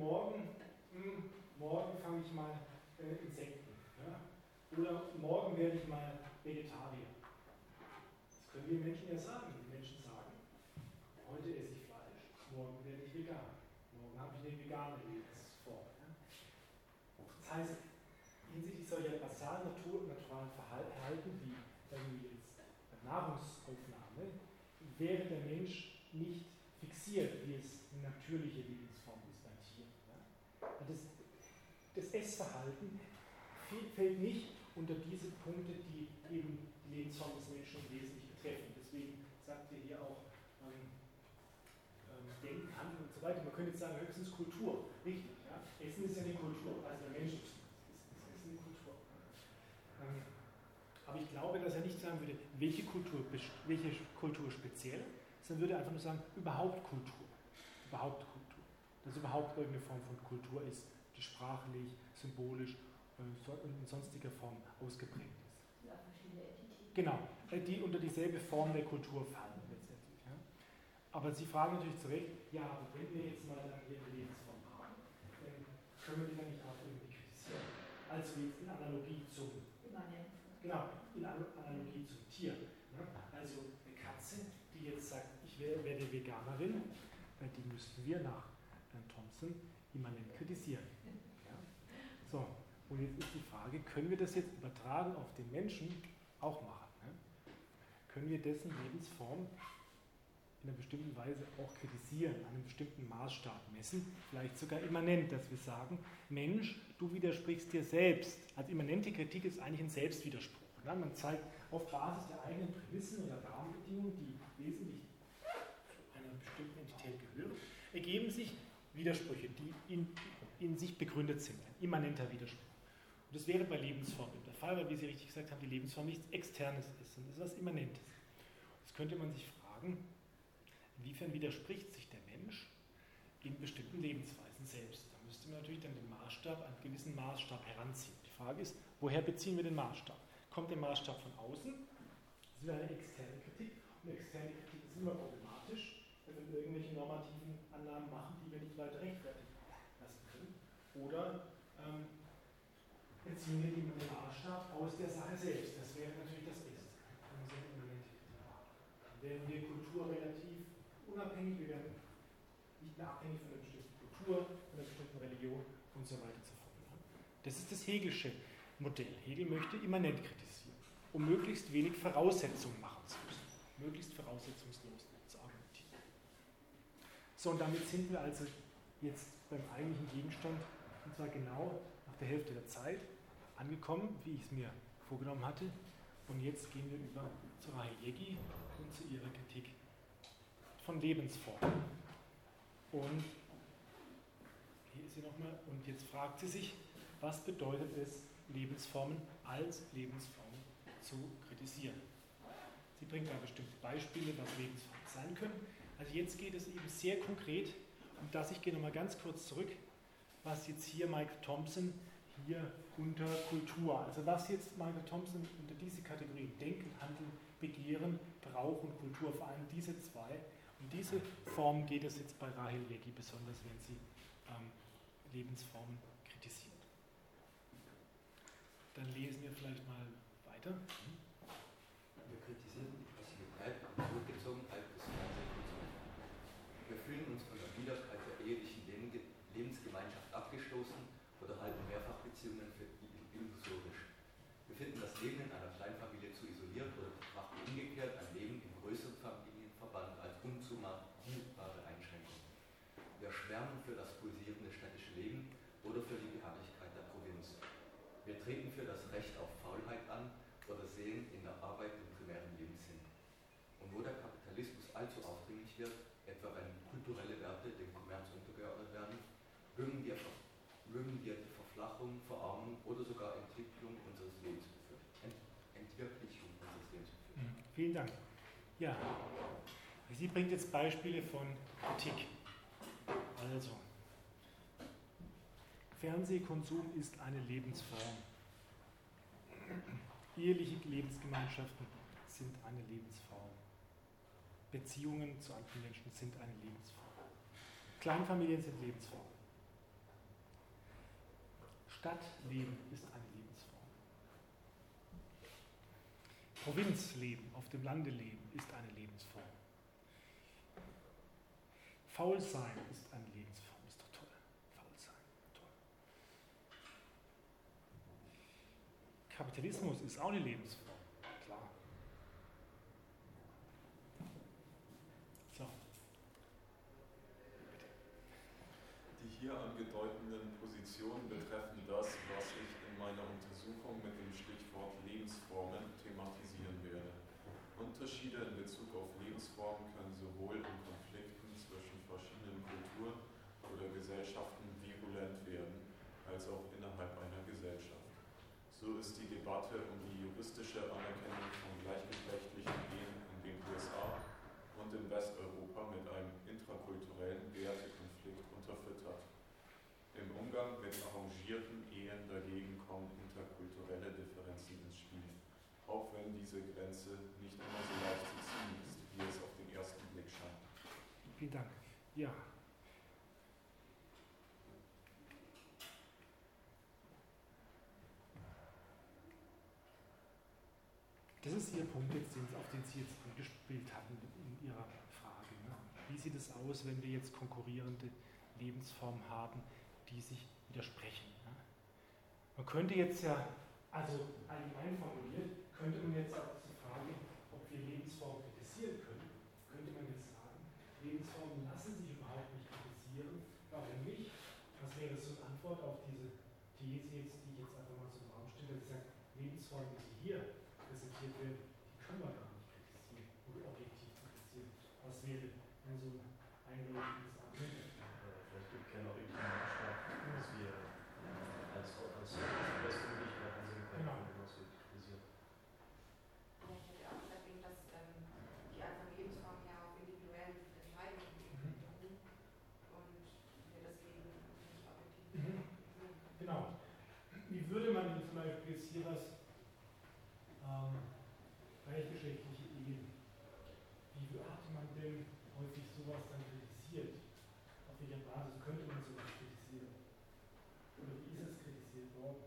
morgen fange ich mal Insekten. Ja? Oder morgen werde ich mal Vegetarier. Das können wir Menschen ja sagen. Die Menschen sagen, heute esse ich Fleisch, morgen werde ich vegan. Morgen habe ich eine vegane Lebensform. Ja? Das heißt, hinsichtlich solcher basalen naturalen Verhalten wie jetzt Nahrungsaufnahme wäre der Mensch nicht fixiert, wie es eine natürliche Lebensform ist beim Tier. Ja? Das Essverhalten fällt nicht unter diese Punkte, die eben die Lebensform des Menschen wesentlich betreffen. Deswegen sagt er hier auch Denken, Handeln und so weiter. Man könnte jetzt sagen, höchstens Kultur. Richtig, ja? Essen ist ja eine Kultur, also der Mensch ist eine Kultur. Aber ich glaube, dass er nicht sagen würde, welche Kultur speziell, sondern würde einfach nur sagen, überhaupt Kultur. Überhaupt Kultur. Dass überhaupt irgendeine Form von Kultur ist, die sprachlich, symbolisch und in sonstiger Form ausgeprägt ist. Ja, verschiedene Entitäten. Genau, die unter dieselbe Form der Kultur fallen letztendlich. Ja. Aber Sie fragen natürlich zu Recht, ja, aber wenn wir jetzt mal dann hier eine Lebensform haben, können wir die dann nicht auch irgendwie kritisieren? Also jetzt in Analogie zum Analogie zum Tier. Ne? Also eine Katze, die jetzt sagt, ich werde Veganerin, die müssten wir nach Thompson immanent kritisieren. Ja? So, und jetzt ist die Frage, können wir das jetzt übertragen auf den Menschen auch machen? Ne? Können wir dessen Lebensform in einer bestimmten Weise auch kritisieren, an einem bestimmten Maßstab messen, vielleicht sogar immanent, dass wir sagen, Mensch, du widersprichst dir selbst. Also immanente Kritik ist eigentlich ein Selbstwiderspruch. Ne? Man zeigt auf Basis der eigenen Prämissen oder Rahmenbedingungen, die wesentlich zu einer bestimmten Entität gehören, ergeben sich Widersprüche, die in sich begründet sind, ein immanenter Widerspruch. Und das wäre bei Lebensformen der Fall, weil, wie Sie richtig gesagt haben, die Lebensform nichts Externes ist, sondern es ist was Immanentes. Jetzt könnte man sich fragen, inwiefern widerspricht sich der Mensch in bestimmten Lebensweisen selbst? Da müsste man natürlich dann den Maßstab, einen gewissen Maßstab heranziehen. Die Frage ist, woher beziehen wir den Maßstab? Kommt der Maßstab von außen? Das wäre eine externe Kritik. Und externe Kritik ist immer problematisch, wenn wir irgendwelche normativen Annahmen machen, die wir nicht weiter rechtfertigen lassen können. Oder beziehen wir den Maßstab aus der Sache selbst? Das wäre natürlich das Beste. Dann wären wir kulturrelativ unabhängig, wir werden nicht mehr abhängig von einer bestimmten Kultur, von einer bestimmten Religion und so weiter und so fort. Das ist das Hegelsche Modell. Hegel möchte immanent kritisieren, um möglichst wenig Voraussetzungen machen zu müssen, möglichst voraussetzungslos zu argumentieren. So, und damit sind wir also jetzt beim eigentlichen Gegenstand, und zwar genau nach der Hälfte der Zeit angekommen, wie ich es mir vorgenommen hatte. Und jetzt gehen wir über zu Rahel Jeggi und zu ihrer Kritik von Lebensformen. Und hier ist sie nochmal, und jetzt fragt sie sich, was bedeutet es, Lebensformen als Lebensformen zu kritisieren? Sie bringt da bestimmte Beispiele, was Lebensformen sein können. Also jetzt geht es eben sehr konkret um das, ich gehe nochmal ganz kurz zurück, was jetzt hier Michael Thompson hier unter Kultur, also was jetzt Michael Thompson unter diese Kategorien Denken, Handeln, Begehren, Brauch und Kultur, vor allem diese zwei, um diese Form geht es jetzt bei Rahel Jeggi, besonders wenn sie Lebensformen kritisiert. Dann lesen wir vielleicht mal weiter. Wir kritisieren die Passivität und Zurückgezogenheit des Fernsehkonsums. Wir fühlen uns von der Widerkeit der ehelichen Lebensgemeinschaft abgestoßen oder halten Mehrfachbeziehungen für illusorisch. Wir finden das Leben in einer Kleinfamilie zu isoliert oder betrachten umgekehrt ein Leben im größeren Familienverband als unzumutbare Einschränkung. Wir schwärmen für das pulsierende städtische Leben oder für die Beharrlichkeit der Provinz. Wir treten für das Recht auf Faulheit an oder sehen in der Arbeit den primären Lebenssinn. Und wo der Kapitalismus allzu aufdringlich wird, etwa wenn kulturelle Werte dem Kommerz untergeordnet werden, mögen wir die Verflachung, Verarmung oder sogar Entwicklung unseres Lebens befürchten. Vielen Dank. Ja, sie bringt jetzt Beispiele von Kritik. Also, Fernsehkonsum ist eine Lebensform. Eheliche Lebensgemeinschaften sind eine Lebensform. Beziehungen zu anderen Menschen sind eine Lebensform. Kleinfamilien sind Lebensformen. Stadtleben ist eine Lebensform. Provinzleben, auf dem Lande leben, ist eine Lebensform. Faul sein ist eine Lebensform, ist doch toll. Faul sein, toll. Kapitalismus ist auch eine Lebensform, klar. So. Die hier angedeuteten Positionen betreffen das, was ich in meiner Untersuchung mit dem Stichwort Lebensformen thematisieren werde. Unterschiede in Bezug auf Lebensformen können sowohl in Konflikten zwischen verschiedenen Kulturen oder Gesellschaften virulent werden, als auch innerhalb einer Gesellschaft. So ist die Debatte um die juristische Anerkennung von gleichgeschlechtlichen Ehen in den USA und in Westeuropa mit einem intrakulturellen Wertekonflikt unterfüttert. Im Umgang mit arrangierten Ehen dagegen kommen interkulturelle Differenzen ins Spiel, auch wenn diese Grenze nicht immer so leicht zu ziehen ist, wie es auf den ersten Blick scheint. Vielen Dank. Ja. Das ist Ihr Punkt, auf den Sie jetzt angespielt hatten in Ihrer Frage. Ne? Wie sieht es aus, wenn wir jetzt konkurrierende Lebensformen haben, die sich widersprechen? Ne? Man könnte jetzt ja, also allgemein formuliert, könnte man jetzt auf die Frage, ob wir Lebensformen kritisieren können, könnte man jetzt sagen, Lebensformen lassen sich überhaupt nicht kritisieren. Warum nicht? Was wäre so eine Antwort auf diese These jetzt, die ich jetzt einfach mal so im Raum stelle, dass ich sage, Lebensformen, die hier präsentiert werden, die können wir gar nicht kritisieren oder objektiv kritisieren. Was wäre dann so ein eindeutiges Argument? Vielleicht gibt es keinen objektiven Maßstab, dass wir als beste Möglichkeit ansehen können, was wir kritisieren. Ja, ich hätte auch gesagt, dass die Art von Lebensform ja auf individuellen Entscheidungen beruhen und wir deswegen nicht objektiv sehen können. Genau. Wie würde man zum Beispiel jetzt hier was gleichgeschlechtliche Ehen, wie hat man denn häufig sowas dann kritisiert? Auf welcher Basis könnte man sowas kritisieren? Oder wie ist es kritisiert worden?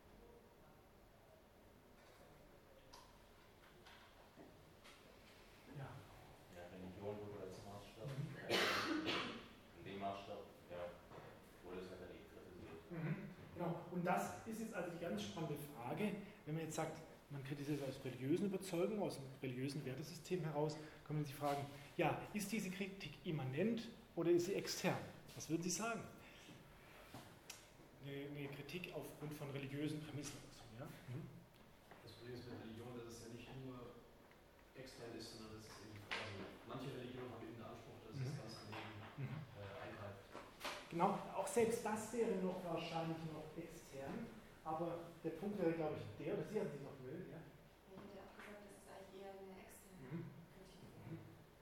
Ja. Ja, Religion wurde als Maßstab. In dem Maßstab wurde es halt dann nicht kritisiert. Genau. Und das ist jetzt also die ganz spannende Frage, wenn man jetzt sagt, man kritisiert aus religiösen Überzeugungen, aus dem religiösen Wertesystem heraus, kann man sich fragen, ja, ist diese Kritik immanent oder ist sie extern? Was würden Sie sagen? Eine Kritik aufgrund von religiösen Prämissen. Ja? Das Problem ist mit Religion, dass es ja nicht nur extern ist, sondern dass es eben, also manche Religionen haben eben den Anspruch, dass es ganz daneben eingreift. Genau, auch selbst das wäre noch wahrscheinlich noch extern, aber der Punkt wäre, glaube ich, der, oder Sie haben sich noch gemeldet, ja? Ich hätte auch gesagt, das ist eigentlich eher eine externe Kritik.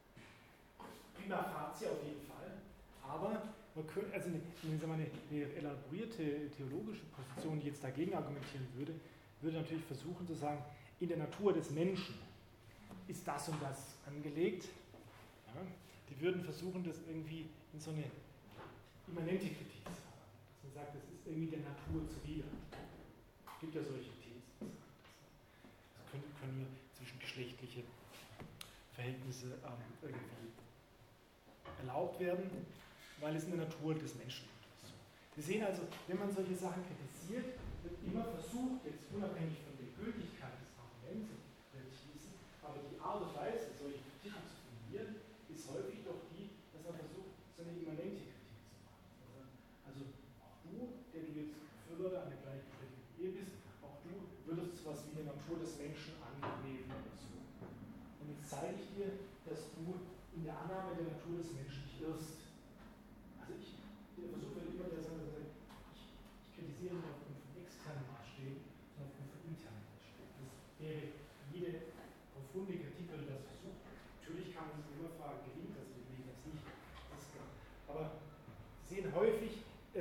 Prima facie auf jeden Fall, aber man könnte, also eine elaborierte theologische Position, die jetzt dagegen argumentieren würde, würde natürlich versuchen zu sagen, in der Natur des Menschen ist das und das angelegt. Ja? Die würden versuchen, das irgendwie in so eine immanente Kritik zu haben. Dass man sagt, das ist irgendwie der Natur zuwider. Es gibt ja solche Thesen. Das können wir zwischengeschlechtliche Verhältnisse irgendwie erlaubt werden, weil es in der Natur des Menschen ist. Wir sehen also, wenn man solche Sachen kritisiert, wird immer versucht, jetzt unabhängig von der Gültigkeit des Arguments der Thesen, aber die Art und Weise, solche Kritiken zu formulieren, ist häufig doch die, dass man versucht, so eine immanente Kritik zu machen. Also auch du, der du jetzt Befürworter einer gleichgeschlechtlichen Ehe bist, auch du würdest sowas wie eine Natur des Menschen annehmen oder so. Und jetzt zeige ich dir, dass du in der Annahme der Natur des Menschen nicht irrst. Also der Versuch wird immer der sein, dass ich kritisiere nicht aufgrund von externen Maßstäben, sondern aufgrund von internen Maßstäben. Das wäre jede profunde Kritik, würde das versuchen. Natürlich kann man sich immer fragen, gelingt das oder gelingt das nicht. Aber Sie sehen häufig,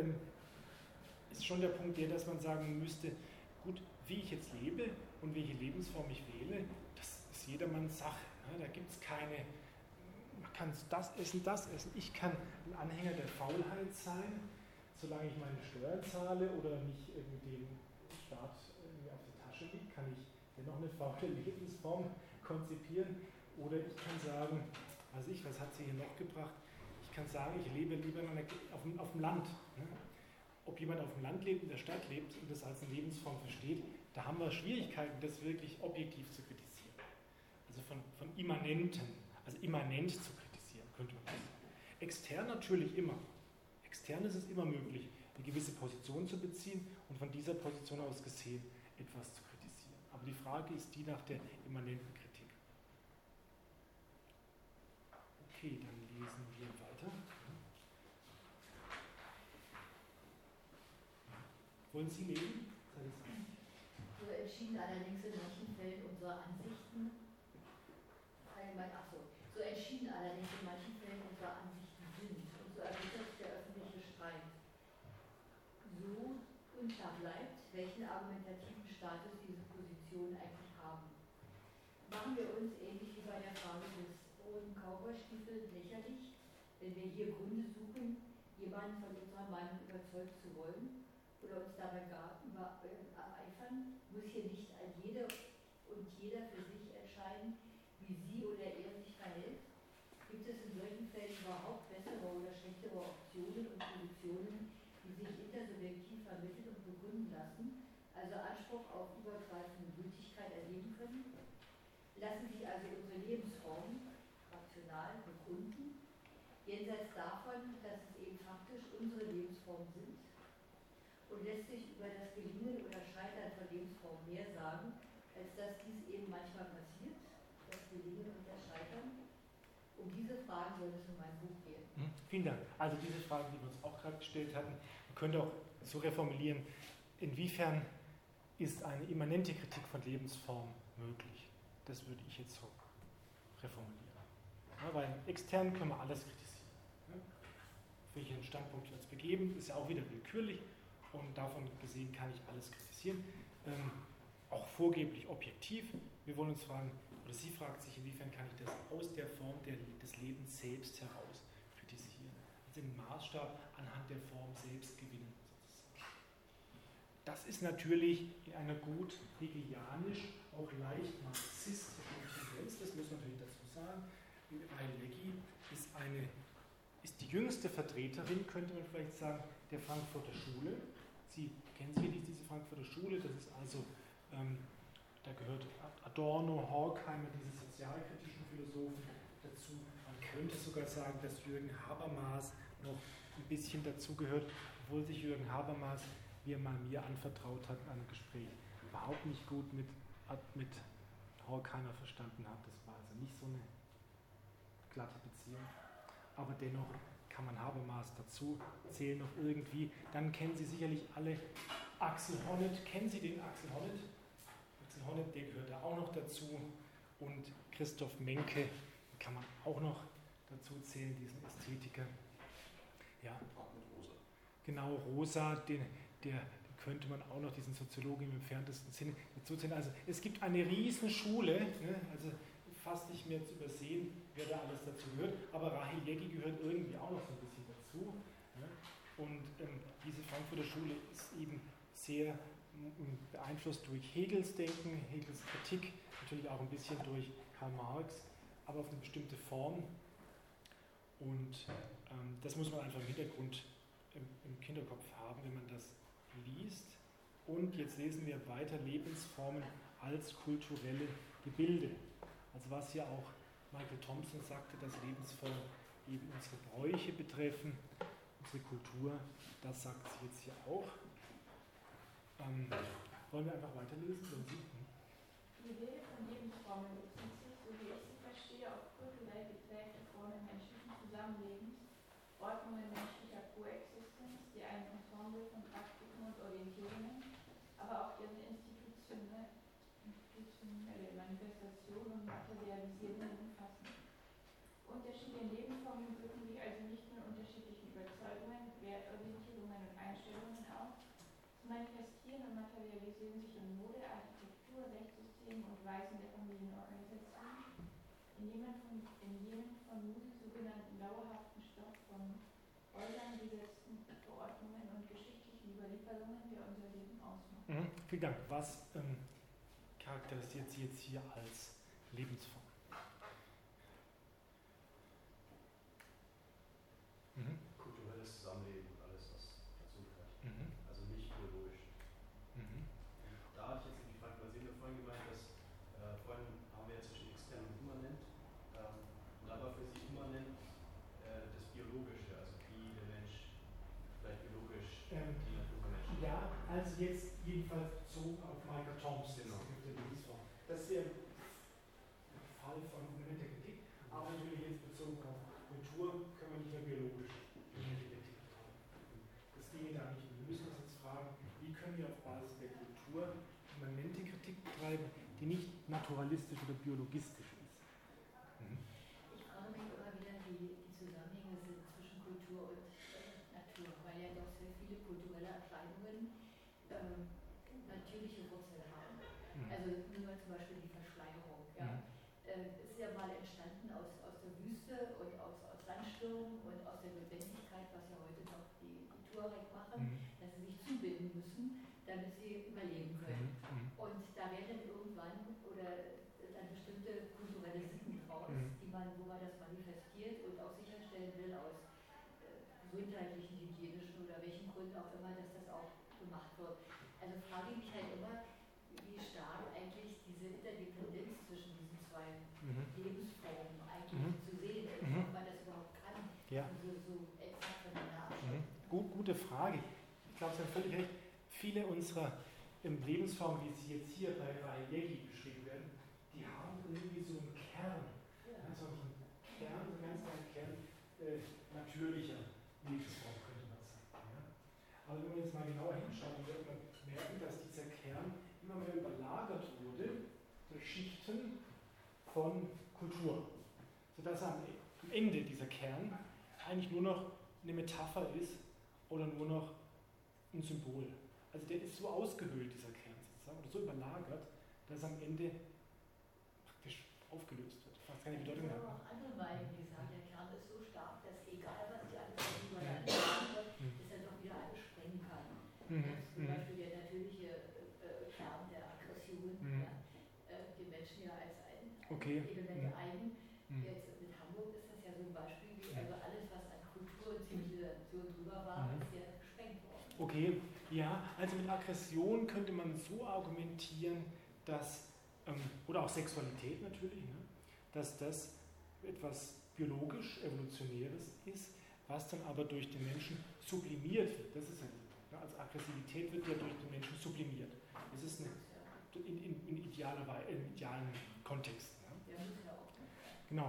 ist schon der Punkt der, dass man sagen müsste, gut, wie ich jetzt lebe und welche Lebensform ich wähle, das ist jedermanns Sache. Da gibt es keine, man kann das essen. Ich kann ein Anhänger der Faulheit sein, solange ich meine Steuern zahle oder nicht mit dem Staat irgendwie auf die Tasche liegt, kann ich dennoch eine faule Lebensform konzipieren. Oder ich kann sagen, was hat sie hier noch gebracht? Ich kann sagen, ich lebe lieber auf dem Land. Ne? Ob jemand auf dem Land lebt, in der Stadt lebt und das als eine Lebensform versteht, da haben wir Schwierigkeiten, das wirklich objektiv zu kritisieren. Also von immanent zu kritisieren, könnte man das sagen. Extern natürlich immer. Extern ist es immer möglich, eine gewisse Position zu beziehen und von dieser Position aus gesehen etwas zu kritisieren. Aber die Frage ist die nach der immanenten Kritik. Okay, dann lesen wir weiter. Wollen Sie lesen? So entschieden allerdings in manchen Fällen unsere Ansichten sind und so erbittert der öffentliche Streit. So unklar bleibt, welchen argumentativen Status diese Positionen eigentlich haben. Machen wir uns ähnlich wie bei der Frage des roten Cowboystiefels lächerlich, wenn wir hier Gründe suchen, jemanden von unserer Meinung überzeugt zu wollen oder uns dabei gar ereifern, muss hier nicht jede und jeder für sich entscheiden, wie sie oder er sich verhält? Gibt es in solchen Fällen überhaupt bessere oder schlechtere Optionen und Positionen, die sich intersubjektiv vermitteln und begründen lassen, also Anspruch auf übergreifende Gültigkeit erheben können? Lassen sich also unsere Lebensformen rational begründen? davon, dass es eben faktisch unsere Lebensformen sind und lässt sich über das Gelingen oder Scheitern von Lebensformen mehr sagen, als dass dies eben manchmal passiert, das Gelingen und das Scheitern. Um diese Fragen soll es in meinem Buch gehen. Vielen Dank. Also diese Fragen, die wir uns auch gerade gestellt hatten, man könnte auch so reformulieren, inwiefern ist eine immanente Kritik von Lebensformen möglich? Das würde ich jetzt so reformulieren. Ja, weil extern können wir alles kritisieren. Ja? Auf welchen Standpunkt wir uns begeben, ist ja auch wieder willkürlich und davon gesehen kann ich alles kritisieren. Auch vorgeblich objektiv. Wir wollen uns fragen, oder sie fragt sich, inwiefern kann ich das aus der Form des Lebens selbst heraus kritisieren? Also den Maßstab anhand der Form selbst gewinnen. Das ist natürlich in einer gut hegelianisch, auch leicht marxistischen Tendenz, das muss man natürlich dazu sagen. Rahel Leggy ist die jüngste Vertreterin, könnte man vielleicht sagen, der Frankfurter Schule. Sie kennen sicherlich diese Frankfurter Schule, das ist also, da gehört Adorno, Horkheimer, diese sozialkritischen Philosophen dazu. Man könnte sogar sagen, dass Jürgen Habermas noch ein bisschen dazugehört, obwohl sich Jürgen Habermas, wie er mal mir anvertraut hat in einem Gespräch, überhaupt nicht gut mit Horkheimer verstanden hat. Das war also nicht so eine glatte Beziehung. Aber dennoch kann man Habermas dazu zählen noch irgendwie. Dann kennen Sie sicherlich alle Axel Honneth. Kennen Sie den Axel Honneth? Axel Honneth, der gehört da auch noch dazu. Und Christoph Menke kann man auch noch dazu zählen, diesen Ästhetiker. Ja. Genau, Rosa, den könnte man auch noch, diesen Soziologen im entferntesten Sinne dazu zählen. Also es gibt eine Riesenschule, ne? Also fast nicht mehr zu übersehen, wer da alles dazu gehört, aber Rahel Leggy gehört irgendwie auch noch so ein bisschen dazu. Ne? Und diese Frankfurter Schule ist eben sehr beeinflusst durch Hegels Denken, Hegels Kritik, natürlich auch ein bisschen durch Karl Marx, aber auf eine bestimmte Form. Und das muss man einfach im Hintergrund, im Kinderkopf haben, wenn man das liest. Und jetzt lesen wir weiter Lebensformen als kulturelle Gebilde. Also was hier auch Michael Thompson sagte, dass Lebensformen eben unsere Bräuche betreffen, unsere Kultur, das sagt sie jetzt hier auch. Wollen wir einfach weiterlesen? Die Idee von Lebensformen bezieht sich, so wie ich sie verstehe, auf kulturell geprägte Formen menschlichen Zusammenlebens, Ordnungen menschlicher Koexistenz, die ein Ensemble von Praktiken und Orientierungen, aber auch ihre institutionelle Manifestation und Materialisierung umfassen. Unterschiedliche Lebensformen drücken sich also nicht nur in unterschiedlichen Überzeugungen, Wertorientierungen und Einstellungen aus, sie manifestieren und materialisieren sich in Mode, Architektur, Rechtssystemen und Weisen der Familienorganisation, in jenem von Muse sogenannten dauerhaften Stoff von Häusern, gesetzten Verordnungen und geschichtlichen Überlieferungen, der unser Leben ausmacht. Vielen Dank. Was charakterisiert Sie jetzt hier als Lebensform? Kulturelles Zusammenleben und alles, was dazugehört. Also nicht biologisch. Da hatte ich jetzt die Frage, weil Sie haben ja vorhin gemeint, dass vorhin haben wir ja zwischen extern und immanent. Und aber für Sie immanent das Biologische, also wie der Mensch vielleicht biologisch die Natur vermenschlicht. Ja, also jetzt jedenfalls bezogen auf Michael Thompson, genau. Der Lebensform. Das ist der Fall von immanenter Kritik, aber natürlich jetzt bezogen auf Kultur können wir nicht mehr biologisch immanente Kritik betreiben. Das ginge da nicht. Wir müssen uns jetzt fragen, wie können wir auf Basis der Kultur immanente Kritik betreiben, die nicht naturalistisch oder biologistisch ist. Ich frage mich immer wieder, wie die Zusammenhänge sind zwischen Kultur und Natur, weil ja doch sehr viele kulturelle Erscheinungen natürliche Wurzeln haben. Also nehmen wir zum Beispiel die Verschleierung. Ja. Ist ja mal entstanden aus der Wüste und aus Sandstürmen und aus der Lebendigkeit, was ja heute noch die Tuareg machen, dass sie sich zubinden müssen, damit sie überleben können. Und da werden dann irgendwann oder dann bestimmte kulturelle Sitten draus, wo man das manifestiert und auch sicherstellen will aus gesundheitlichen, hygienischen oder welchen Gründen auch immer, dass das auch gemacht wird. Also frage ich mich halt immer, wie stark eigentlich diese Interdependenz zwischen diesen zwei Lebensformen eigentlich zu sehen ist, ob man das überhaupt kann. Ja. So exakt von Gute Frage. Ich glaube, Sie haben völlig recht. Viele unserer Lebensformen, wie sie jetzt hier bei Yegi beschrieben werden, die haben irgendwie so einen Kern. Ja. So einen Kern, so einen ganz kleinen Kern natürlicher Lebensform, könnte man sagen. Ja. Aber wenn man jetzt mal genauer hinschaut, dann wird man merken, dass dieser Kern immer mehr überlagert wurde durch Schichten von Kultur. Sodass am Ende dieser Kern eigentlich nur noch eine Metapher ist oder nur noch ein Symbol. Also der ist so ausgehöhlt, dieser Kern sozusagen, oder so überlagert, dass er am Ende praktisch aufgelöst wird. Fast keine Bedeutung mehr. Ich habe auch andere Meinungen gesagt, der Kern ist so stark, dass egal was die alles übereinander machen, dass er doch wieder alles sprengen kann. Zum Beispiel der natürliche Kern der Aggression, den Menschen ja als ein Element eigen. Jetzt mit Hamburg ist das ja so ein Beispiel, wie also alles, was an Kultur und Zivilisation drüber war, ist ja gesprengt worden. Okay, ja, also mit Aggression könnte man so argumentieren, dass, oder auch Sexualität natürlich, ne, dass das etwas biologisch Evolutionäres ist, was dann aber durch den Menschen sublimiert wird. Das ist ja, also Aggressivität wird ja durch den Menschen sublimiert. Das ist in idealen Kontext. Ne? Genau.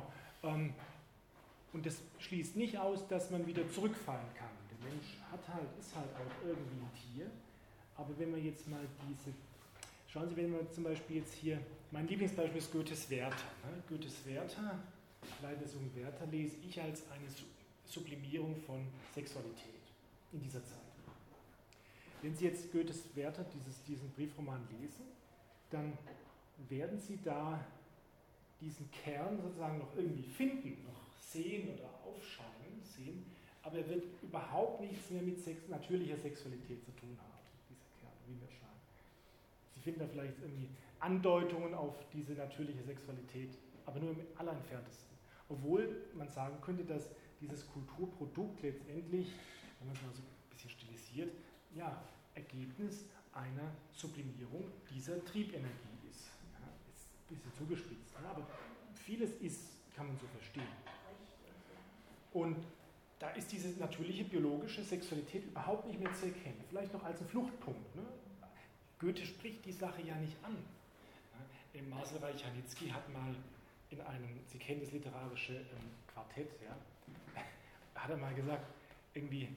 Und das schließt nicht aus, dass man wieder zurückfallen kann. Der Mensch ist halt auch irgendwie ein Tier. Aber wenn wir jetzt mal schauen Sie, wenn wir zum Beispiel jetzt hier, mein Lieblingsbeispiel ist Goethes Werther. Ne? Goethes Werther, Leidensung Werther, lese ich als eine Sublimierung von Sexualität in dieser Zeit. Wenn Sie jetzt Goethes Werther, diesen Briefroman lesen, dann werden Sie da diesen Kern sozusagen noch irgendwie finden, noch sehen oder aufscheinen sehen, aber er wird überhaupt nichts mehr mit natürlicher Sexualität zu tun haben, dieser Kern, wie wir schauen. Sie finden da vielleicht irgendwie Andeutungen auf diese natürliche Sexualität, aber nur im Allerentferntesten. Obwohl man sagen könnte, dass dieses Kulturprodukt letztendlich, wenn man es mal so ein bisschen stilisiert, ja, Ergebnis einer Sublimierung dieser Triebenergie ist. Ja, ist ein bisschen zugespitzt, ja, aber vieles kann man so verstehen. Und da ist diese natürliche biologische Sexualität überhaupt nicht mehr zu erkennen. Vielleicht noch als ein Fluchtpunkt. Ne? Goethe spricht die Sache ja nicht an. Ja? Marcel Reich-Ranitzky hat mal in einem, Sie kennen das literarische Quartett, ja? Hat er mal gesagt, irgendwie,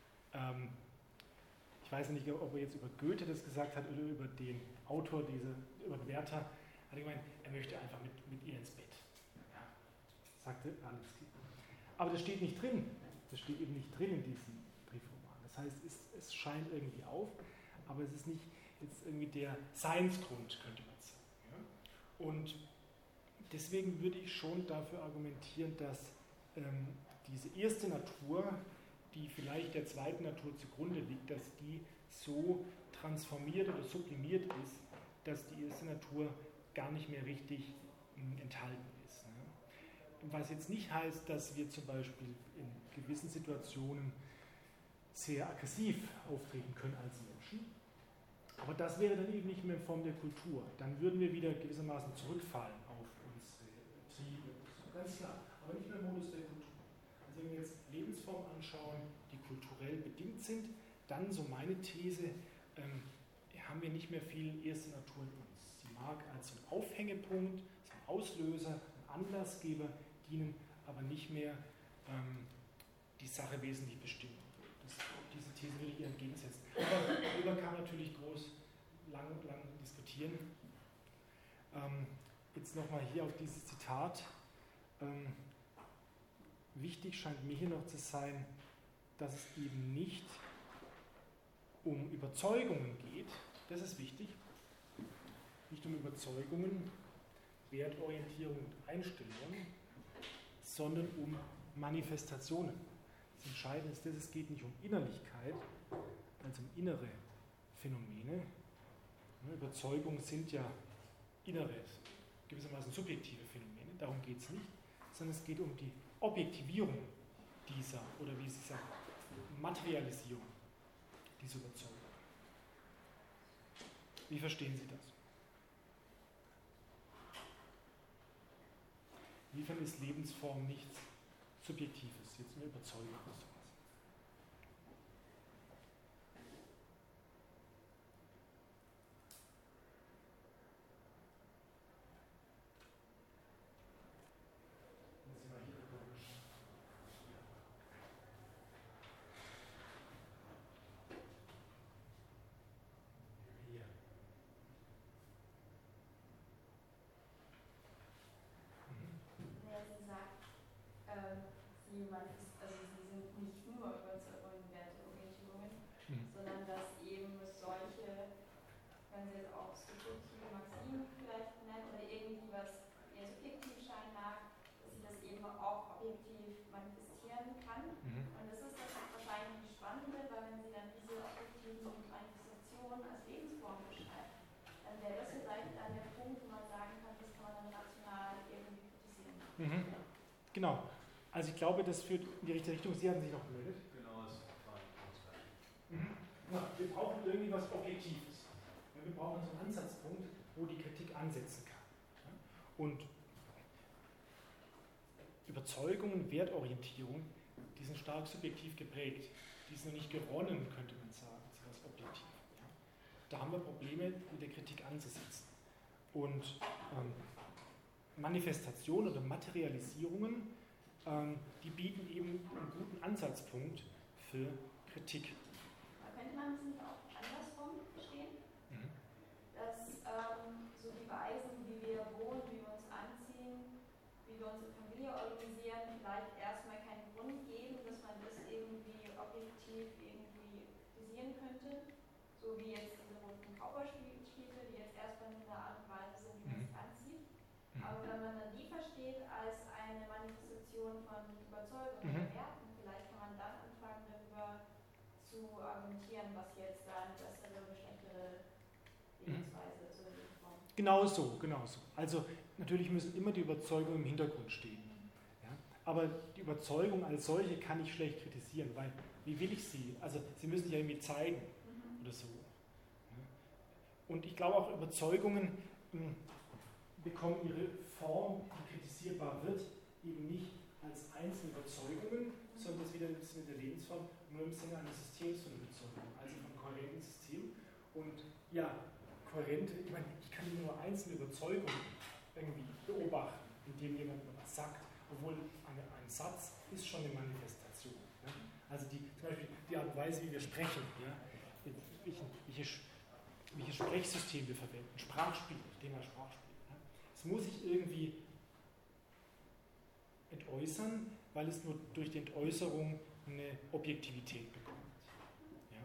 ich weiß nicht, ob er jetzt über Goethe das gesagt hat oder über den Autor, über Werther, hat er gemeint, er möchte einfach mit ihr ins Bett. Ja? Sagte Ranitzky. Aber das steht nicht drin. Das steht eben nicht drin in diesem Briefroman. Das heißt, es scheint irgendwie auf, aber es ist nicht jetzt irgendwie der Seinsgrund, könnte man sagen. Ja? Und deswegen würde ich schon dafür argumentieren, dass diese erste Natur, die vielleicht der zweiten Natur zugrunde liegt, dass die so transformiert oder sublimiert ist, dass die erste Natur gar nicht mehr richtig enthalten ist. Ne? Was jetzt nicht heißt, dass wir zum Beispiel in gewissen Situationen sehr aggressiv auftreten können als Menschen, aber das wäre dann eben nicht mehr in Form der Kultur. Dann würden wir wieder gewissermaßen zurückfallen auf unsere Triebe, ganz klar, aber nicht mehr im Modus der Kultur. Also wenn wir jetzt Lebensformen anschauen, die kulturell bedingt sind, dann, so meine These, haben wir nicht mehr viel erste Natur in uns. Sie mag als ein Aufhängepunkt, als ein Auslöser, ein Anlassgeber dienen, aber nicht mehr die Sache wesentlich bestimmen. Diese These würde ich ihr entgegensetzen. Aber darüber kann man natürlich lang diskutieren. Jetzt nochmal hier auf dieses Zitat. Wichtig scheint mir hier noch zu sein, dass es eben nicht um Überzeugungen geht, das ist wichtig, nicht um Überzeugungen, Wertorientierung und Einstellungen, sondern um Manifestationen. Das Entscheidende ist, dass es geht nicht um Innerlichkeit, also um innere Phänomene. Überzeugungen sind ja innere, gewissermaßen subjektive Phänomene, darum geht es nicht, sondern es geht um die Objektivierung dieser, oder wie Sie sagen, Materialisierung dieser Überzeugung. Wie verstehen Sie das? Inwiefern ist Lebensform nichts Subjektives, jetzt eine Überzeugung oder sowas. Sondern dass eben solche, wenn Sie jetzt auch subjektive Maximen vielleicht nennen oder irgendwie was eher subjektiv scheinen mag, dass sie das eben auch objektiv manifestieren kann. Und das ist das wahrscheinlich das Spannende, weil wenn Sie dann diese objektiven Manifestationen als Lebensform beschreiben, dann wäre das vielleicht dann der Punkt, wo man sagen kann, das kann man dann rational irgendwie kritisieren. Genau. Also ich glaube, das führt in die richtige Richtung. Sie haben sich noch gemeldet. Genau, das war Ja, wir brauchen irgendwie was Objektives. Ja, wir brauchen so einen Ansatzpunkt, wo die Kritik ansetzen kann. Ja? Und Überzeugungen, Wertorientierung, die sind stark subjektiv geprägt. Die sind noch nicht gewonnen, könnte man sagen, so was objektiv. Ja? Da haben wir Probleme, mit der Kritik anzusetzen. Und Manifestationen oder Materialisierungen, die bieten eben einen guten Ansatzpunkt für Kritik. Könnte man es nicht auch andersrum verstehen? Dass so die Weisen, wie wir wohnen, wie wir uns anziehen, wie wir unsere Familie organisieren, vielleicht erstmal keinen Grund geben, dass man das irgendwie objektiv irgendwie kritisieren könnte. So wie jetzt diese roten Cowboy-Stiefel, die jetzt erstmal in einer Art und Weise sind, wie man sich anzieht. Aber wenn man dann die versteht als eine Manifestation von Überzeugung oder Werten, vielleicht kann man dann anfangen, darüber zu argumentieren, was jetzt da eine bessere oder schlechtere Lebensweise ist oder Lebensform. Genau so. Also natürlich müssen immer die Überzeugungen im Hintergrund stehen. Ja? Aber die Überzeugung als solche kann ich schlecht kritisieren, weil wie will ich sie? Also sie müssen sich ja irgendwie zeigen oder so. Ja? Und ich glaube auch Überzeugungen bekommen ihre Form, die kritisierbar wird, eben nicht als einzelne Überzeugungen, sondern das wieder im Sinne der Lebensform, nur im Sinne eines Systems von Überzeugung, also vom kohärenten System. Und ja, kohärente, ich meine, ich kann nur einzelne Überzeugungen irgendwie beobachten, indem jemand mal was sagt, obwohl ein Satz ist schon eine Manifestation. Ja? Also zum Beispiel die Art und Weise, wie wir sprechen, ja? welches Sprechsystem wir verwenden, Sprachspiel, Thema Sprachspiel. Ja? Es muss sich irgendwie entäußern, weil es nur durch die Entäußerung eine Objektivität bekommt. Ja?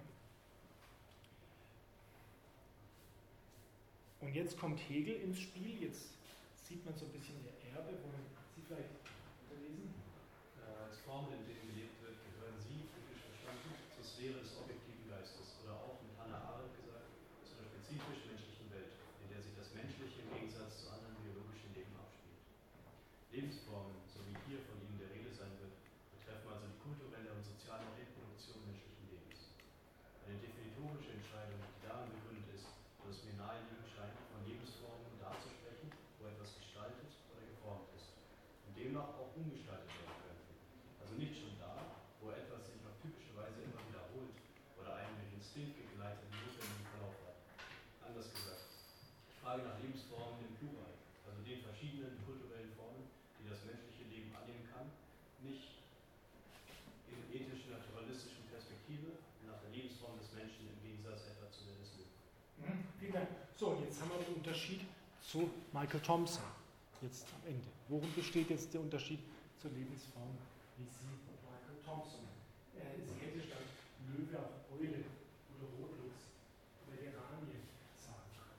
Und jetzt kommt Hegel ins Spiel, jetzt sieht man so ein bisschen der Erbe, wollen Sie vielleicht lesen? Als Form, in der gelebt wird, gehören Sie, kritisch verstanden, zur Sphäre des objektiven Geistes oder auch mit Hannah Arendt gesagt, zu einer spezifisch menschlichen Welt, in der sich das Menschliche im Gegensatz zu anderen biologischen Leben abspielt. Lebensformen, so wie hier von Ihnen der Rede sein wird, betreffen also die kulturelle und soziale Reproduktion menschlichen Lebens. Eine definitorische Entscheidung, die darin begründet ist, wo es mir naheliegend scheint, von Lebensformen darzusprechen, wo etwas gestaltet oder geformt ist und demnach auch umgestaltet werden könnte. Also nicht schon da, wo etwas sich auf typische Weise immer wiederholt oder einen durch Instinkt gegleiteten notwendigen Verlauf hat. Anders gesagt, ich frage nach Lebensformen im Plural, also den verschiedenen kulturellen Formen, die das menschliche Leben annehmen kann, nicht in ethisch-naturalistischen Perspektive nach der Lebensform des Menschen im Gegensatz etwa zu der des Löwen. Vielen Dank. So, und jetzt haben wir den Unterschied zu Michael Thompson. Jetzt am Ende. Worin besteht jetzt der Unterschied zur Lebensform, wie Sie Michael Thompson? Sie hätte statt Löwe auch Eule oder Rotluchs oder Geranie sagen können.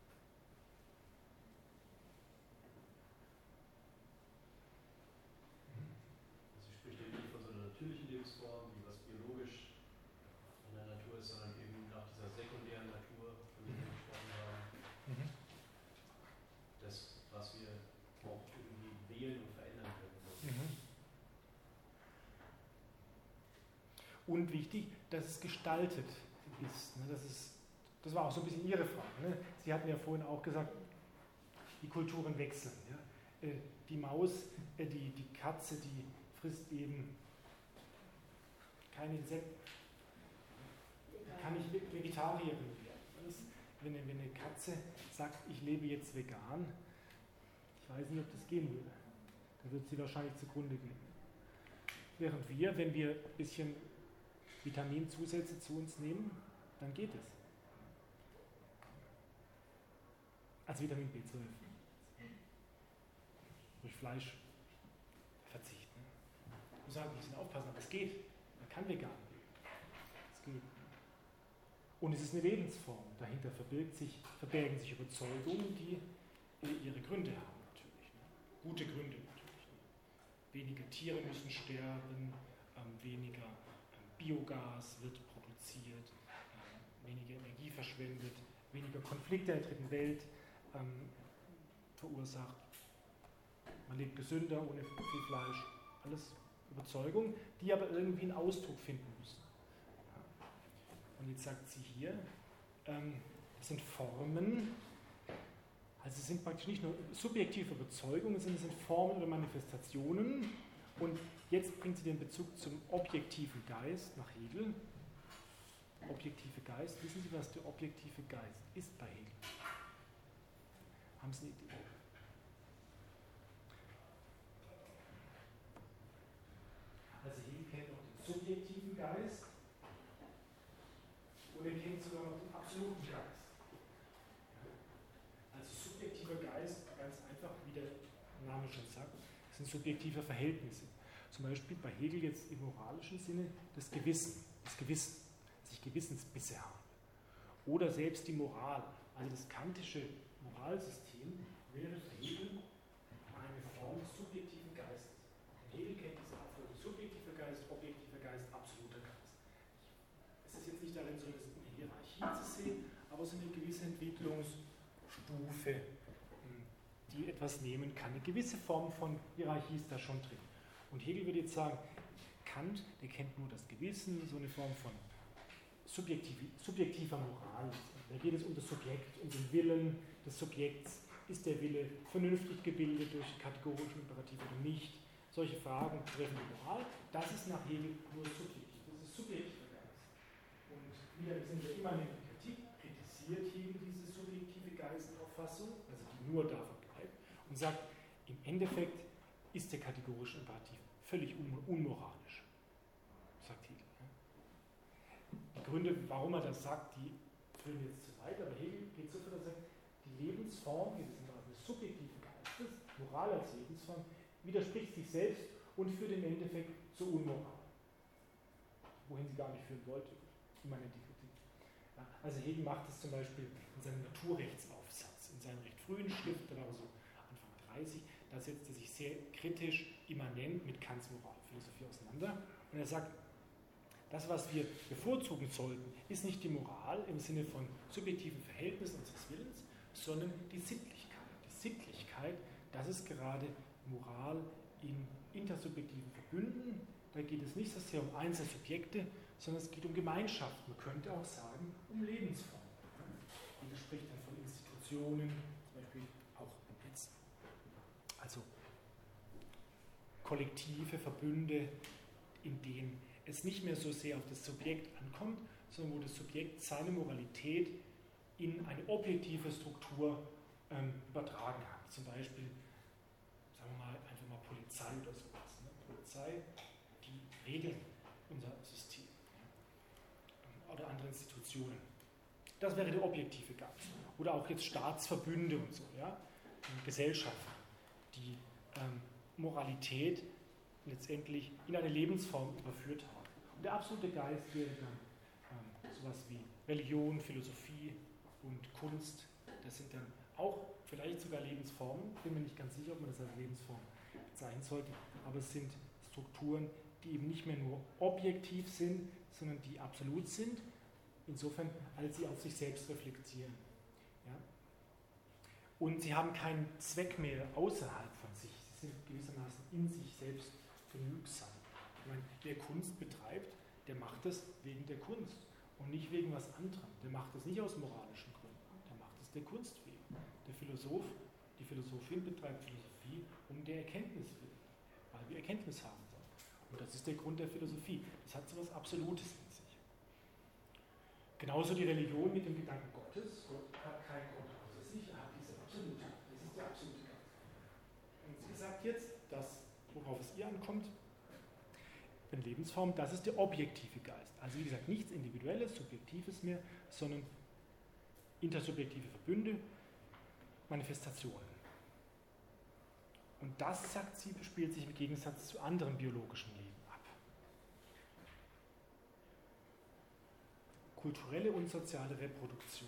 Sie spricht ja nicht von so einer natürlichen Lebensform, wie was biologisch in der Natur ist, sondern eben nach dieser sekundären Natur, von der wir gesprochen haben. Das, was wir auch irgendwie wählen und verändern können. Und wichtig, dass es gestaltet ist. Das war auch so ein bisschen Ihre Frage. Sie hatten ja vorhin auch gesagt, die Kulturen wechseln. Ja? Die Maus, die Katze, die frisst eben keine Insekten. Da kann ich Vegetarierin werden. Wenn eine Katze sagt, ich lebe jetzt vegan, ich weiß nicht, ob das gehen würde. Dann wird sie wahrscheinlich zugrunde gehen. Während wir, wenn wir ein bisschen Vitaminzusätze zu uns nehmen, dann geht es. Also Vitamin B12. Durch Fleisch verzichten. Ich muss halt ein bisschen aufpassen, aber es geht. Man kann vegan leben. Es geht. Und es ist eine Lebensform. Dahinter verbergen sich Überzeugungen, die ihre Gründe haben natürlich. Gute Gründe natürlich. Weniger Tiere müssen sterben, weniger Biogas wird produziert, weniger Energie verschwendet, weniger Konflikte in der dritten Welt verursacht. Man lebt gesünder, ohne viel Fleisch. Alles Überzeugungen, die aber irgendwie einen Ausdruck finden müssen. Und jetzt sagt sie hier, das sind Formen, also es sind praktisch nicht nur subjektive Überzeugungen, sondern es sind Formen oder Manifestationen. Und jetzt bringt sie den Bezug zum objektiven Geist nach Hegel. Objektive Geist, wissen Sie, was der objektive Geist ist bei Hegel? Haben Sie eine Idee? Also Hegel kennt auch den subjektiven Geist und er kennt sogar noch den absoluten Geist. Also subjektiver Geist, ganz einfach, wie der Name schon sagt, sind subjektive Verhältnisse. Zum Beispiel bei Hegel jetzt im moralischen Sinne das Gewissen, dass ich Gewissensbisse habe. Oder selbst die Moral, also das kantische Moralsystem wäre für Hegel eine Form des subjektiven Geistes. Hegel kennt diese Abfolge: subjektiver Geist, objektiver Geist, absoluter Geist. Es ist jetzt nicht darin so, das in der Hierarchie zu sehen, aber so eine gewisse Entwicklungsstufe, die etwas nehmen kann. Eine gewisse Form von Hierarchie ist da schon drin. Und Hegel würde jetzt sagen, Kant, der kennt nur das Gewissen, so eine Form von subjektiver Moral. Da geht es um das Subjekt, um den Willen des Subjekts. Ist der Wille vernünftig gebildet durch kategorischen Imperativ oder nicht? Solche Fragen betreffen die Moral. Das ist nach Hegel nur subjektiv. Das ist subjektiver Geist. Und wieder sind wir immanenten Kritik, kritisiert Hegel diese subjektive Geistauffassung, also die nur davon bleibt, und sagt, im Endeffekt ist der kategorische Imperativ völlig unmoralisch, sagt Hegel. Die Gründe, warum er das sagt, die führen jetzt zu weit, aber Hegel geht so weit, dass er sagt, die Lebensform gewissermaßen des subjektiven Geistes, Moral als Lebensform, widerspricht sich selbst und führt im Endeffekt zur Unmoral. Wohin sie gar nicht führen wollte, immanente Kritik. Ja, also Hegel macht es zum Beispiel in seinem Naturrechtsaufsatz, in seinen recht frühen Schriften, da war so Anfang 30, da setzt er sich sehr kritisch, immanent mit Kants Moralphilosophie auseinander. Und er sagt, das, was wir bevorzugen sollten, ist nicht die Moral im Sinne von subjektiven Verhältnissen unseres Willens, sondern die Sittlichkeit. Die Sittlichkeit, das ist gerade Moral in intersubjektiven Verbünden. Da geht es nicht so sehr um einzelne Subjekte, sondern es geht um Gemeinschaft. Man könnte auch sagen, um Lebensformen. Hegel spricht dann von Institutionen, zum Beispiel auch jetzt. Also kollektive Verbünde, in denen es nicht mehr so sehr auf das Subjekt ankommt, sondern wo das Subjekt seine Moralität in eine objektive Struktur übertragen hat. Zum Beispiel, sagen wir mal, einfach mal Polizei oder sowas. Ne? Polizei, die regeln unser System. Ja? Oder andere Institutionen. Das wäre der objektive Geist. Oder auch jetzt Staatsverbünde und so. Ja? Gesellschaften, die Moralität letztendlich in eine Lebensform überführt haben. Und der absolute Geist wäre dann sowas wie Religion, Philosophie und Kunst. Das sind dann auch vielleicht sogar Lebensformen. Ich bin mir nicht ganz sicher, ob man das als Lebensform bezeichnen sollte, aber es sind Strukturen, die eben nicht mehr nur objektiv sind, sondern die absolut sind, insofern, als sie auf sich selbst reflektieren. Ja? Und sie haben keinen Zweck mehr außerhalb von sich. Sie sind gewissermaßen in sich selbst genügsam. Ich meine, wer Kunst betreibt, der macht es wegen der Kunst und nicht wegen was anderem. Der macht es nicht aus moralischen Gründen, der macht es der Kunst wegen. Der Philosoph, die Philosophin betreibt Philosophie um der Erkenntnis willen, weil wir Erkenntnis haben wollen. Und das ist der Grund der Philosophie. Das hat so etwas Absolutes in sich. Genauso die Religion mit dem Gedanken Gottes. Gott hat keinen Grund außer sich, er hat diese Absolute. Das ist der absolute Geist. Und sie sagt jetzt, das, worauf es ihr ankommt, in Lebensform, das ist der objektive Geist. Also wie gesagt, nichts Individuelles, Subjektives mehr, sondern intersubjektive Verbünde, Manifestationen. Und das, sagt sie, spielt sich im Gegensatz zu anderem biologischen Leben ab. Kulturelle und soziale Reproduktion.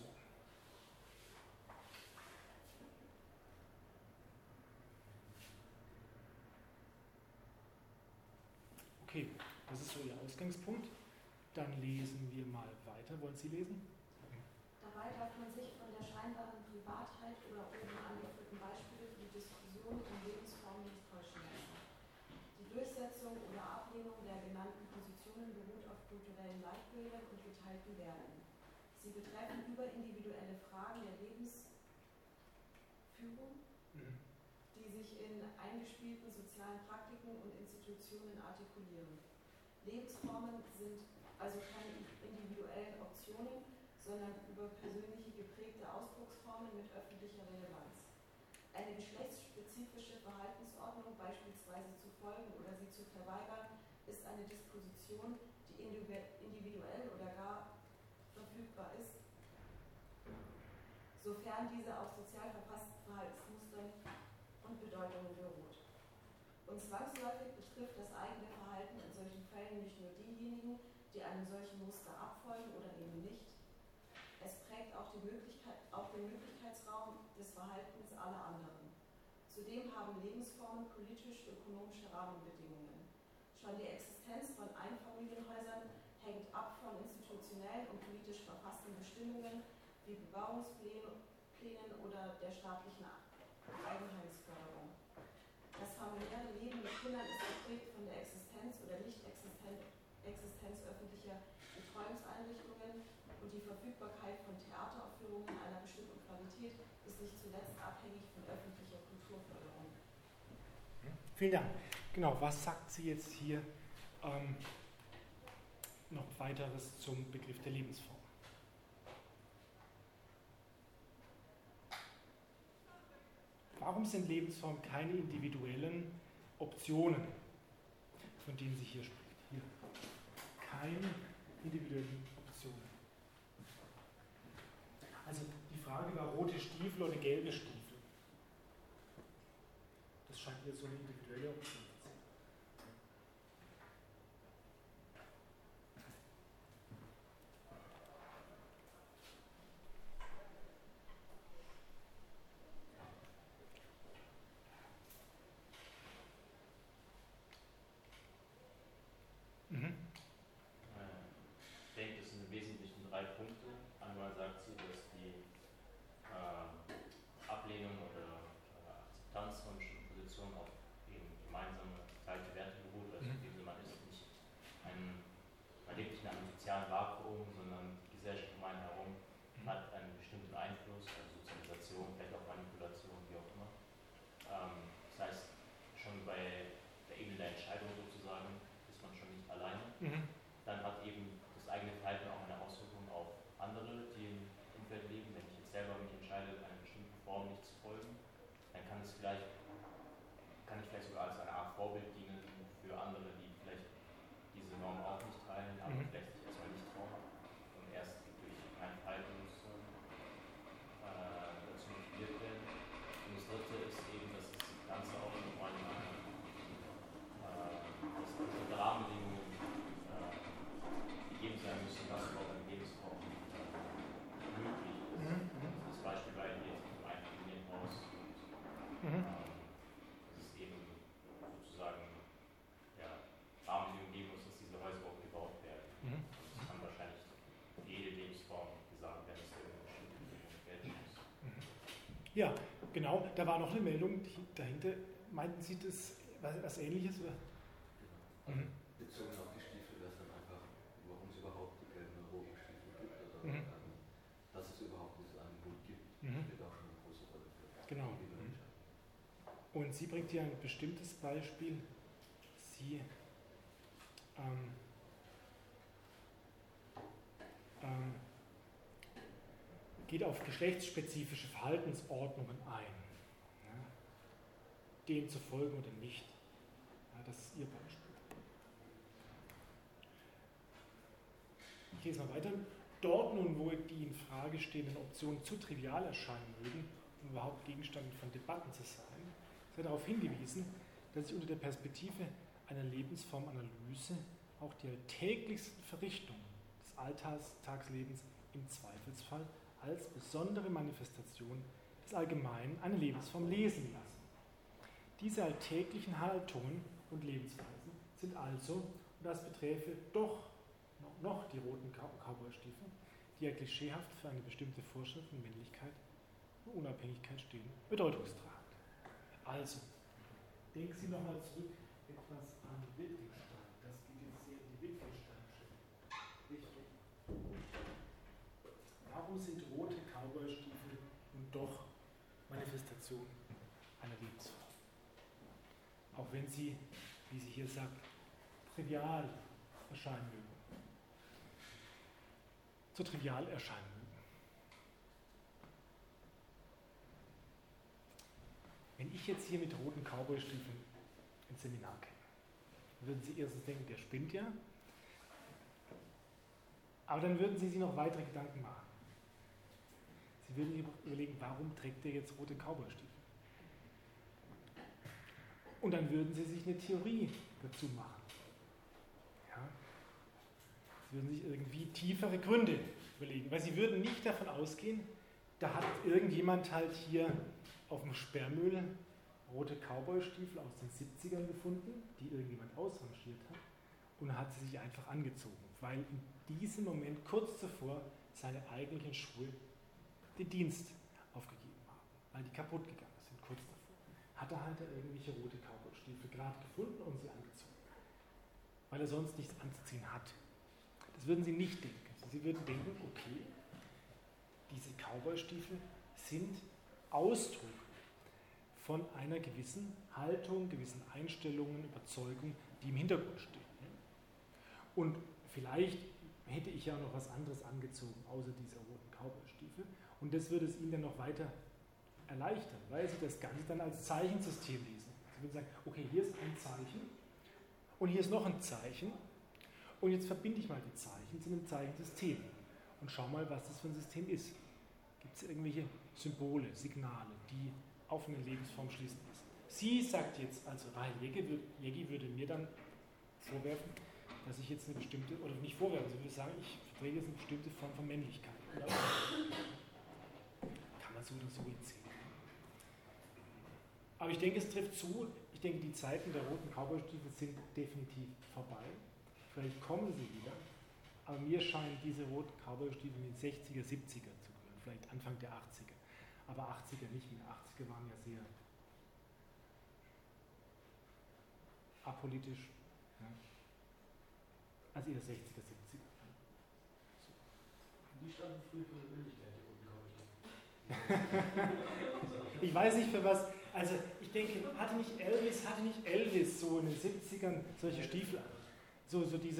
Okay, das ist so Ihr Ausgangspunkt. Dann lesen wir mal weiter. Wollen Sie lesen? Dabei darf man sich von der scheinbaren Privatheit oder oben angeführten Beispiele für die Diskussion in Lebensformen nicht täuschen lassen. Die Durchsetzung oder Ablehnung der genannten Positionen beruht auf kulturellen Leitbildern und geteilten Werten. Sie betreffen überindividuelle Fragen der Lebensführung, die sich in eingespielten sozialen Praktiken und Institutionen artikulieren. Lebensformen sind also keine individuellen Optionen, sondern über persönliche geprägte Ausdrucksformen mit öffentlicher Relevanz. Eine geschlechtsspezifische Verhaltensordnung beispielsweise zu folgen oder sie zu verweigern, ist eine Disposition, die individuell oder gar verfügbar ist, sofern diese auf sozial verfassten Verhaltensmustern und Bedeutungen beruht. Und zwangsläufig betrifft das eigene Verhalten in solchen Fällen nicht nur diejenigen, die einem solchen Muster abfolgen oder eben nicht. Es prägt auch den Möglichkeitsraum des Verhaltens aller anderen. Zudem haben Lebensformen politisch-ökonomische Rahmenbedingungen. Schon die Existenz von Einfamilienhäusern hängt ab von institutionell und politisch verfassten Bestimmungen wie Bebauungsplänen oder der staatlichen Eigenheimsförderung. Das familiäre Leben mit Kindern ist geprägt von der Existenz oder Nicht-Existenz öffentlicher Betreuungseinrichtungen und die Verfügbarkeit von Theateraufführungen einer bestimmten Qualität ist nicht zuletzt abhängig von öffentlicher Kulturförderung. Vielen Dank. Genau, was sagt sie jetzt hier noch weiteres zum Begriff der Lebensform? Warum sind Lebensformen keine individuellen Optionen, von denen sie hier spricht? Hier. Keine individuellen Optionen. Also die Frage war rote Stiefel oder gelbe Stiefel. Das scheint hier so eine individuelle Option zu sein. Ich denke, das sind im Wesentlichen 3 Punkte. Einmal sagt sie, dass die Ablehnung oder Akzeptanz von bestimmten Positionen auf eben gemeinsame geteilte Werte beruht. Also man ist nicht man lebt nicht in einem sozialen Vakuum, sondern die Gesellschaft um einen herum hat einen bestimmten Einfluss, also Sozialisation, vielleicht auch Manipulation, wie auch immer. Das heißt, schon bei der Ebene der Entscheidung sozusagen ist man schon nicht alleine. Dann hat eben das eigene Verhalten auch eine Auswirkung auf andere, die im Umfeld leben. Wenn ich jetzt selber mich entscheide, einer bestimmten Form nicht zu folgen, dann kann ich vielleicht sogar als eine Art Vorbild dienen für andere, die vielleicht diese Norm auch nicht teilen, aber vielleicht sich erstmal nicht trauen und erst durch mein Verhalten dazu motiviert werden. Und das Dritte ist eben, dass das Ganze auch nochmal bestimmte Rahmenbedingungen gegeben sein müssen, was überhaupt eine Lebensform möglich ist. Das Beispiel bei hier im Einfamilienhaus. Das ist eben sozusagen Rahmenbedingungen geben muss, dass diese Häuser überhaupt gebaut werden. Das kann wahrscheinlich jede Lebensform gesagt werden, dass da eine bestimmte Bedingung gelten muss. Ja, genau. Da war noch eine Meldung dahinter. Meinten Sie das was Ähnliches? Oder? Bezogen auf die Stiefel wäre es dann einfach, warum es überhaupt die gelben und roten Stiefel gibt oder dass es überhaupt dieses Angebot gibt, spielt auch schon eine große Rolle für. Genau. Und sie bringt hier ein bestimmtes Beispiel. Sie geht auf geschlechtsspezifische Verhaltensordnungen ein. Ja, denen zu folgen oder nicht. Ja, das ist ihr Beispiel. Ich lese mal weiter. Dort nun, wo die in Frage stehenden Optionen zu trivial erscheinen mögen, um überhaupt Gegenstand von Debatten zu sein, sei darauf hingewiesen, dass sich unter der Perspektive einer Lebensformanalyse auch die alltäglichsten Verrichtungen des Alltagslebens im Zweifelsfall als besondere Manifestation des Allgemeinen eine Lebensform lesen lassen. Diese alltäglichen Haltungen und Lebensweisen sind also, und das beträfe doch noch die roten Cowboystiefel, die ja klischeehaft für eine bestimmte Vorstellung von Männlichkeit und Unabhängigkeit stehen, bedeutungstragend. Also, denken Sie nochmal zurück etwas an Wittgenstein. Das geht jetzt sehr in die Wittgensteinsche Richtung. Warum sind rote Cowboystiefel nun doch Manifestation einer Lebensform? Auch wenn sie, wie sie hier sagt, trivial erscheinen mögen. So trivial erscheinen mögen. Wenn ich jetzt hier mit roten Cowboystiefeln ins Seminar käme, würden Sie erstens denken, der spinnt ja. Aber dann würden Sie sich noch weitere Gedanken machen. Sie würden sich überlegen, warum trägt der jetzt rote Cowboystiefel? Und dann würden Sie sich eine Theorie dazu machen. Ja? Sie würden sich irgendwie tiefere Gründe überlegen, weil Sie würden nicht davon ausgehen, da hat irgendjemand halt hier auf dem Sperrmüll rote Cowboystiefel aus den 70ern gefunden, die irgendjemand ausrangiert hat, und hat sie sich einfach angezogen, weil in diesem Moment kurz zuvor seine eigentlichen Schuhe den Dienst aufgegeben haben, weil die kaputt gegangen sind, kurz davor. Hat er halt irgendwelche rote Cowboystiefel gerade gefunden und sie angezogen, weil er sonst nichts anzuziehen hat. Das würden Sie nicht denken. Sie würden denken, okay, diese Cowboystiefel sind Ausdruck von einer gewissen Haltung, gewissen Einstellungen, Überzeugungen, die im Hintergrund stehen. Und vielleicht hätte ich ja noch was anderes angezogen, außer dieser roten Cowboystiefel. Und das würde es Ihnen dann noch weiter erleichtern, weil Sie das Ganze dann als Zeichensystem lesen. Sie würden sagen, okay, hier ist ein Zeichen und hier ist noch ein Zeichen. Und jetzt verbinde ich mal die Zeichen zu einem Zeichensystem und schau mal, was das für ein System ist. Gibt es irgendwelche Symbole, Signale, die auf eine Lebensform schließen lassen? Sie sagt jetzt, also Rahel Jeggi würde mir dann vorwerfen, dass ich jetzt eine bestimmte, oder nicht vorwerfen, sie würde sagen, ich vertrete jetzt eine bestimmte Form von Männlichkeit. Kann man so oder so erzählen. Aber ich denke, es trifft zu. Ich denke, die Zeiten der roten Cowboystiefel sind definitiv vorbei. Vielleicht kommen sie wieder, aber mir scheinen diese roten Cowboystiefel in den 60er, 70er zu gehören, vielleicht Anfang der 80er. Aber 80er nicht mehr. 80er waren ja sehr apolitisch. Ja. Also eher 60er, 70er. So. Die standen früh für eine Möglichkeit, die roten Cowboystiefel. Ich weiß nicht für was. Also ich denke, hatte nicht Elvis so in den 70ern solche Stiefel an? So diese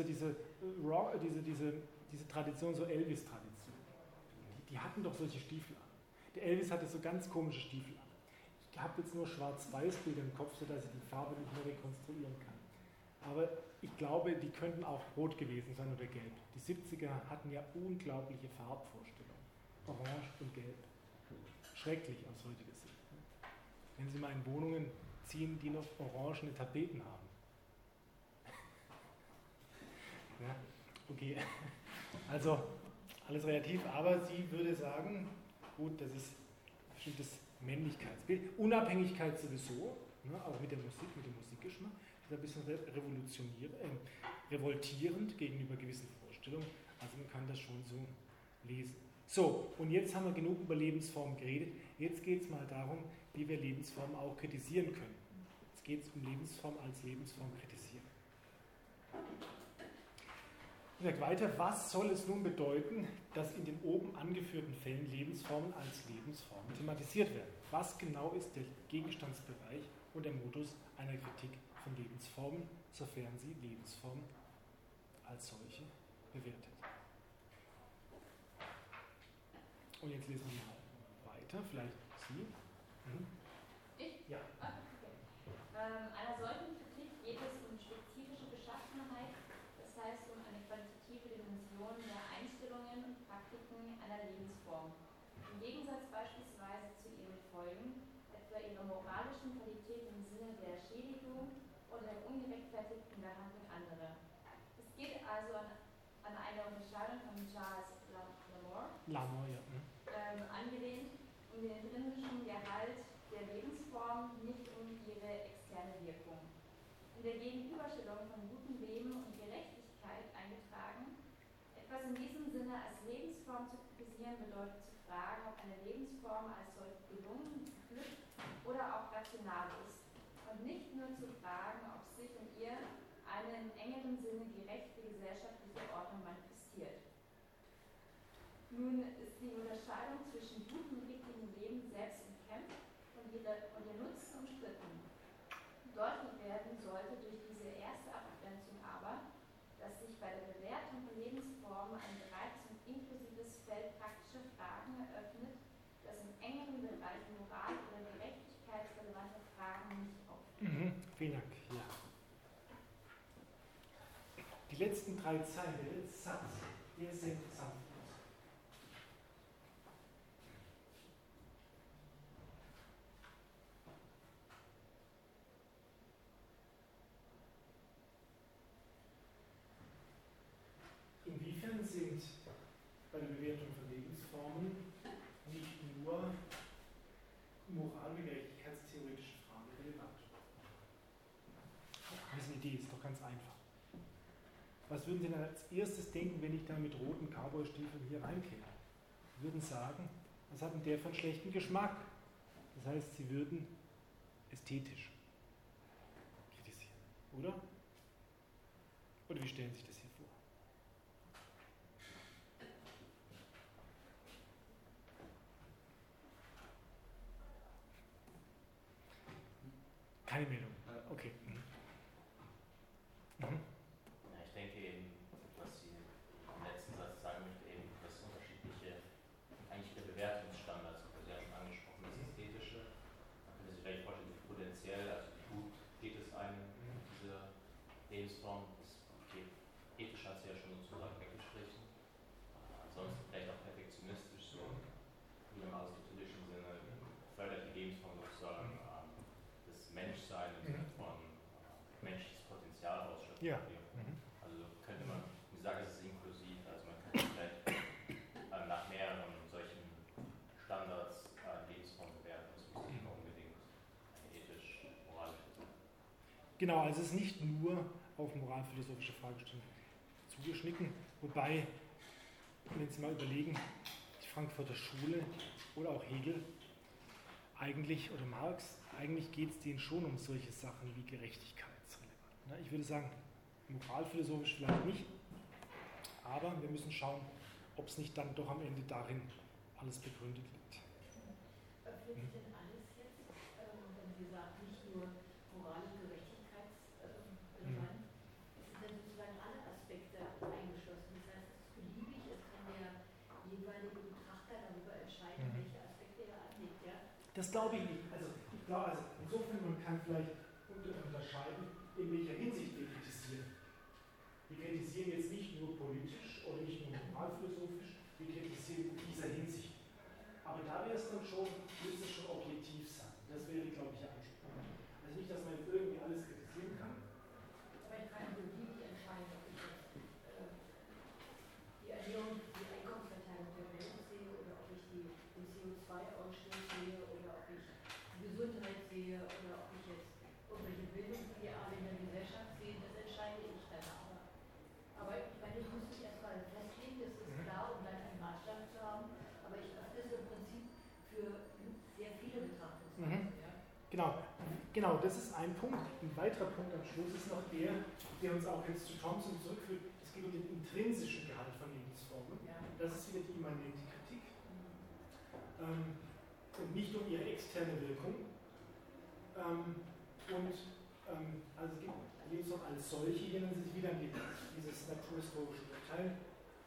Tradition, so Elvis-Tradition. Die hatten doch solche Stiefel an. Der Elvis hatte so ganz komische Stiefel an. Ich habe jetzt nur Schwarz-Weiß-Bilder im Kopf, sodass ich die Farbe nicht mehr rekonstruieren kann. Aber ich glaube, die könnten auch rot gewesen sein oder gelb. Die 70er hatten ja unglaubliche Farbvorstellungen. Orange und gelb. Schrecklich aus heutiger Sicht. Wenn Sie mal in Wohnungen ziehen, die noch orangene Tapeten haben. Ja, okay, also alles relativ, aber sie würde sagen, gut, das ist ein bestimmtes Männlichkeitsbild. Unabhängigkeit sowieso, ne, auch mit der Musik, mit dem Musikgeschmack, ist ein bisschen revoltierend gegenüber gewissen Vorstellungen, also man kann das schon so lesen. So, und jetzt haben wir genug über Lebensformen geredet, jetzt geht es mal darum, wie wir Lebensformen auch kritisieren können. Jetzt geht es um Lebensform als Lebensform kritisieren. Ich sage weiter, was soll es nun bedeuten, dass in den oben angeführten Fällen Lebensformen als Lebensformen thematisiert werden? Was genau ist der Gegenstandsbereich und der Modus einer Kritik von Lebensformen, sofern sie Lebensformen als solche bewertet. Und jetzt lesen wir mal weiter, vielleicht Sie. Ich? Ja. Okay. Einer solchen Kritik geht es um spezifische Beschaffenheit, das heißt um eine quantitative Dimension der Einstellungen und Praktiken einer Lebensform. Im Gegensatz beispielsweise zu ihren Folgen, etwa ihrer moralischen Qualität im Sinne der Schädigung oder der ungerechtfertigten Behandlung anderer. Es geht also an eine Unterscheidung von Charles Lamore, Ja. angelehnt um den intrinsischen Gehalt der Lebensform, nicht um ihre externe Wirkung. In der Gegenüberstellung von gutem Leben und Gerechtigkeit eingetragen, etwas in diesem Sinne als Lebensform zu kritisieren, bedeutet zu fragen, ob eine Lebensform als solch gelungen, glück oder auch rational ist. Und nicht nur zu fragen, ob sich in ihr eine in engerem Sinne gerechte gesellschaftliche Ordnung manifestiert. Nun ist die Unterscheidung zwischen gutem und richtigem Leben selbst umkämpft und ihr Nutzen umstritten. Deutlich werden sollte durch diese erste Abgrenzung aber, dass sich bei der Bewertung von Lebensformen ein breites und inklusives Feld praktischer Fragen eröffnet, das im engeren Bereich Moral- oder gerechtigkeitsrelevanter Fragen nicht auftritt. Vielen Dank. Ja. Die letzten 3 Zeilen, der letzte Satz, der ist sehr interessant. Inwiefern sind bei der Bewertung von Lebensformen nicht nur moral- und gerechtigkeitstheoretische Fragen relevant? Das ist eine Idee, ist doch ganz einfach. Was würden Sie denn als erstes denken, wenn ich da mit roten Cowboy-Stiefeln hier reinkäme? Sie würden sagen, was hat denn der für einen schlechten Geschmack? Das heißt, Sie würden ästhetisch kritisieren, oder? Oder wie stellen Sie sich das hier vor? Keine Meldung. Okay. Ja, ich denke eben, was Sie im letzten Satz sagen möchte, eben das unterschiedliche, eigentlich der Bewertungsstandards, Sie haben schon angesprochen, das Ästhetische. Man könnte sich vielleicht vorstellen, wie potenziell, also wie gut geht es einem in dieser Lebensform. Okay, ethisch hat sie ja schon sozusagen weggestrichen. Ansonsten vielleicht auch perfektionistisch, so wie im aristotelischen Sinne, fördert die Lebensform sozusagen das Menschsein im Sinne von menschliches Potenzial ausschöpfen. Ja. Also könnte man, wie gesagt, es ist inklusiv, also man könnte vielleicht nach mehreren solchen Standards Lebensformen bewerten. Das muss nicht immer unbedingt ethisch-moralische sein. Genau, also es ist nicht nur auf moralphilosophische Fragestellungen zugeschnitten, wobei, wenn Sie mal überlegen, die Frankfurter Schule oder auch Hegel eigentlich, oder Marx, eigentlich geht es denen schon um solche Sachen wie gerechtigkeitsrelevant. Ich würde sagen, moralphilosophisch vielleicht nicht, aber wir müssen schauen, ob es nicht dann doch am Ende darin alles begründet liegt. Öffnet sich denn alles jetzt, wenn Sie sagen, nicht nur Moral- und Gerechtigkeitsrelevant, sind denn sozusagen alle Aspekte eingeschlossen? Das heißt, es ist beliebig, es kann der jeweilige Betrachter darüber entscheiden, welche Aspekte er anlegt, ja? Das glaube ich nicht. Also ich glaube, insofern, man kann vielleicht unterscheiden, in welcher Hinsicht wir kritisieren. Wir kritisieren jetzt nicht nur politisch oder nicht nur moralphilosophisch, wir kritisieren in dieser Hinsicht. Aber da wäre es dann schon, müsste es schon objektiv sein. Das wäre, glaube ich, der Anspruch. Also nicht, dass man jetzt irgendwie alles kritisieren kann. Aber ich kann beliebig entscheiden, ob ich jetzt die Ernährung, die Einkommensverteilung der Welt sehe oder ob ich den CO2-Ausstoß sehe oder ob ich die Gesundheit sehe oder ob ich jetzt irgendwelche Bildungsideale in der Gesellschaft sehe, das entscheide ich dann aber. Aber ich meine, ich muss mich erstmal festlegen, das ist klar, um dann einen Maßstab zu haben, aber ich öffne es im Prinzip für sehr viele Betrachtungsweisen. Ja? Genau, das ist ein Punkt. Ein weiterer Punkt am Schluss ist noch der uns auch jetzt zu Thompson zurückführt. Es geht um den intrinsischen Gehalt von Lebensformen. Ja. Das ist wieder die immanente Kritik. Und nicht um ihre externe Wirkung. Also es gibt Lebensformen als solche, hier nennen Sie sich wieder an dieses naturhistorischen Urteil.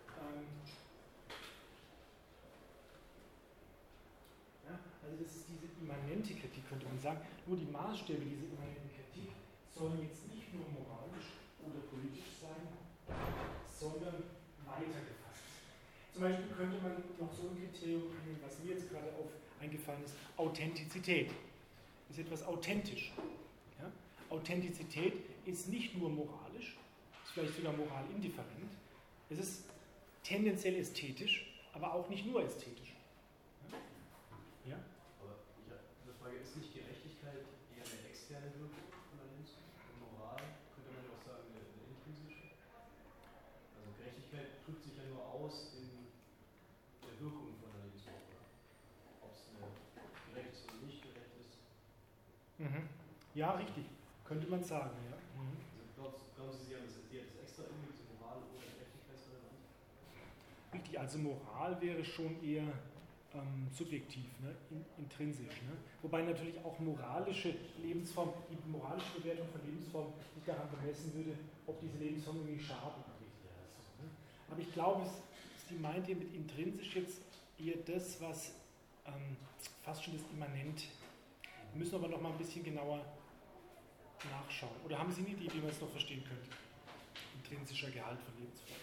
Also das ist diese immanente Kritik, könnte man sagen. Nur die Maßstäbe dieser immanenten Kritik sollen jetzt nicht nur moralisch oder politisch sein, sondern weiter gefasst. Zum Beispiel könnte man noch so ein Kriterium nehmen, was mir jetzt gerade eingefallen ist, Authentizität. Ist etwas authentisch. Ja? Authentizität ist nicht nur moralisch, ist vielleicht sogar moralindifferent, es ist tendenziell ästhetisch, aber auch nicht nur ästhetisch. Ja? Aber die Frage ist nicht Gerechtigkeit eher eine externe Wirkung von der Lebensform? Und Moral könnte man ja auch sagen, eine intrinsische? Also Gerechtigkeit drückt sich ja nur aus in der Wirkung von der Lebensform. Ob es gerecht ist oder nicht gerecht ist. Mhm. Ja, richtig. Könnte man sagen, ja. Mhm. Also glauben Sie, Sie haben das extra irgendwie zu Moral oder Gerechtigkeitsrelevant? Richtig, also Moral wäre schon eher subjektiv, ne? Intrinsisch. Ne? Wobei natürlich auch moralische Lebensform, die moralische Bewertung von Lebensform nicht daran bemessen würde, ob diese Lebensform irgendwie schadet oder nicht. So, ne? Aber ich glaube, sie meint hier mit intrinsisch jetzt eher das, was fast schon das Immanent. Wir müssen aber noch mal ein bisschen genauer nachschauen. Oder haben Sie eine Idee, wie man es noch verstehen könnte? Intrinsischer Gehalt von Lebensform.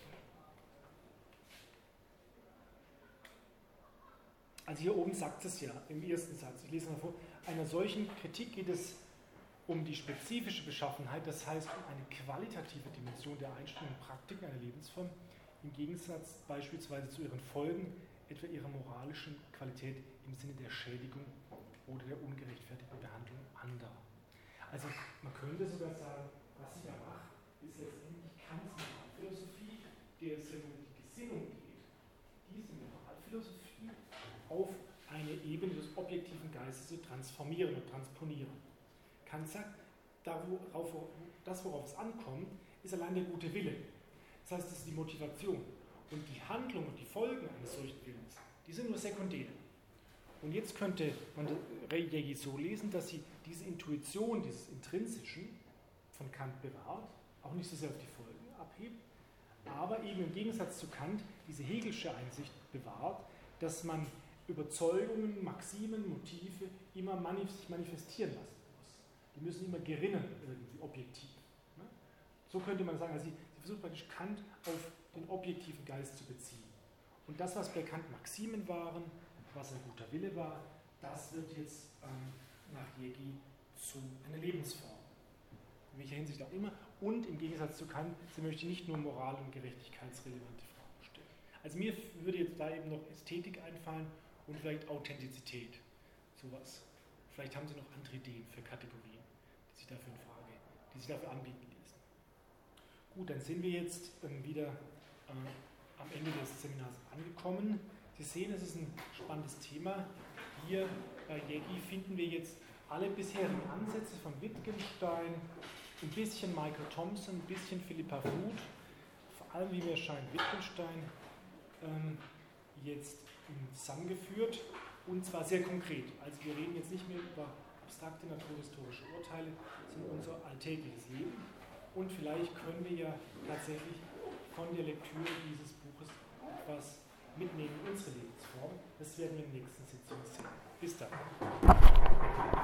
Also hier oben sagt es ja im ersten Satz, ich lese mal vor, einer solchen Kritik geht es um die spezifische Beschaffenheit, das heißt um eine qualitative Dimension der Einstellungen und Praktiken einer Lebensform, im Gegensatz beispielsweise zu ihren Folgen, etwa ihrer moralischen Qualität im Sinne der Schädigung oder der ungerechtfertigten Behandlung anderer. Also man könnte sogar sagen, was sie da macht, ist letztendlich Kants Moralphilosophie, der es ja um die Gesinnung geht, diese Moralphilosophie auf eine Ebene des objektiven Geistes zu transformieren und transponieren. Kant sagt, worauf es ankommt, ist allein der gute Wille. Das heißt, das ist die Motivation. Und die Handlung und die Folgen eines solchen Willens, die sind nur sekundär. Und jetzt könnte man Jaegi so lesen, dass sie diese Intuition, dieses Intrinsischen von Kant bewahrt, auch nicht so sehr auf die Folgen abhebt, aber eben im Gegensatz zu Kant diese Hegelsche Einsicht bewahrt, dass man Überzeugungen, Maximen, Motive immer sich manifestieren lassen muss. Die müssen immer gerinnen, irgendwie objektiv. Ne? So könnte man sagen, also sie versucht praktisch Kant auf den objektiven Geist zu beziehen. Und das, was bei Kant Maximen waren, was ein guter Wille war, das wird jetzt nach Jaegi zu einer Lebensform. In welcher Hinsicht auch immer. Und im Gegensatz zu Kant, sie möchte nicht nur moral- und gerechtigkeitsrelevante Fragen stellen. Also mir würde jetzt da eben noch Ästhetik einfallen und vielleicht Authentizität, sowas. Vielleicht haben Sie noch andere Ideen für Kategorien, die sich dafür anbieten ließen. Gut, dann sind wir jetzt wieder am Ende des Seminars angekommen. Sie sehen, es ist ein spannendes Thema. Hier bei Jaegi finden wir jetzt alle bisherigen Ansätze von Wittgenstein, ein bisschen Michael Thompson, ein bisschen Philippa Foot, vor allem, wie mir scheint, Wittgenstein, jetzt zusammengeführt und zwar sehr konkret. Also wir reden jetzt nicht mehr über abstrakte naturhistorische Urteile, sondern unser alltägliches Leben. Und vielleicht können wir ja tatsächlich von der Lektüre dieses Buches etwas mitnehmen in unsere Lebensform. Das werden wir in der nächsten Sitzung sehen. Bis dann.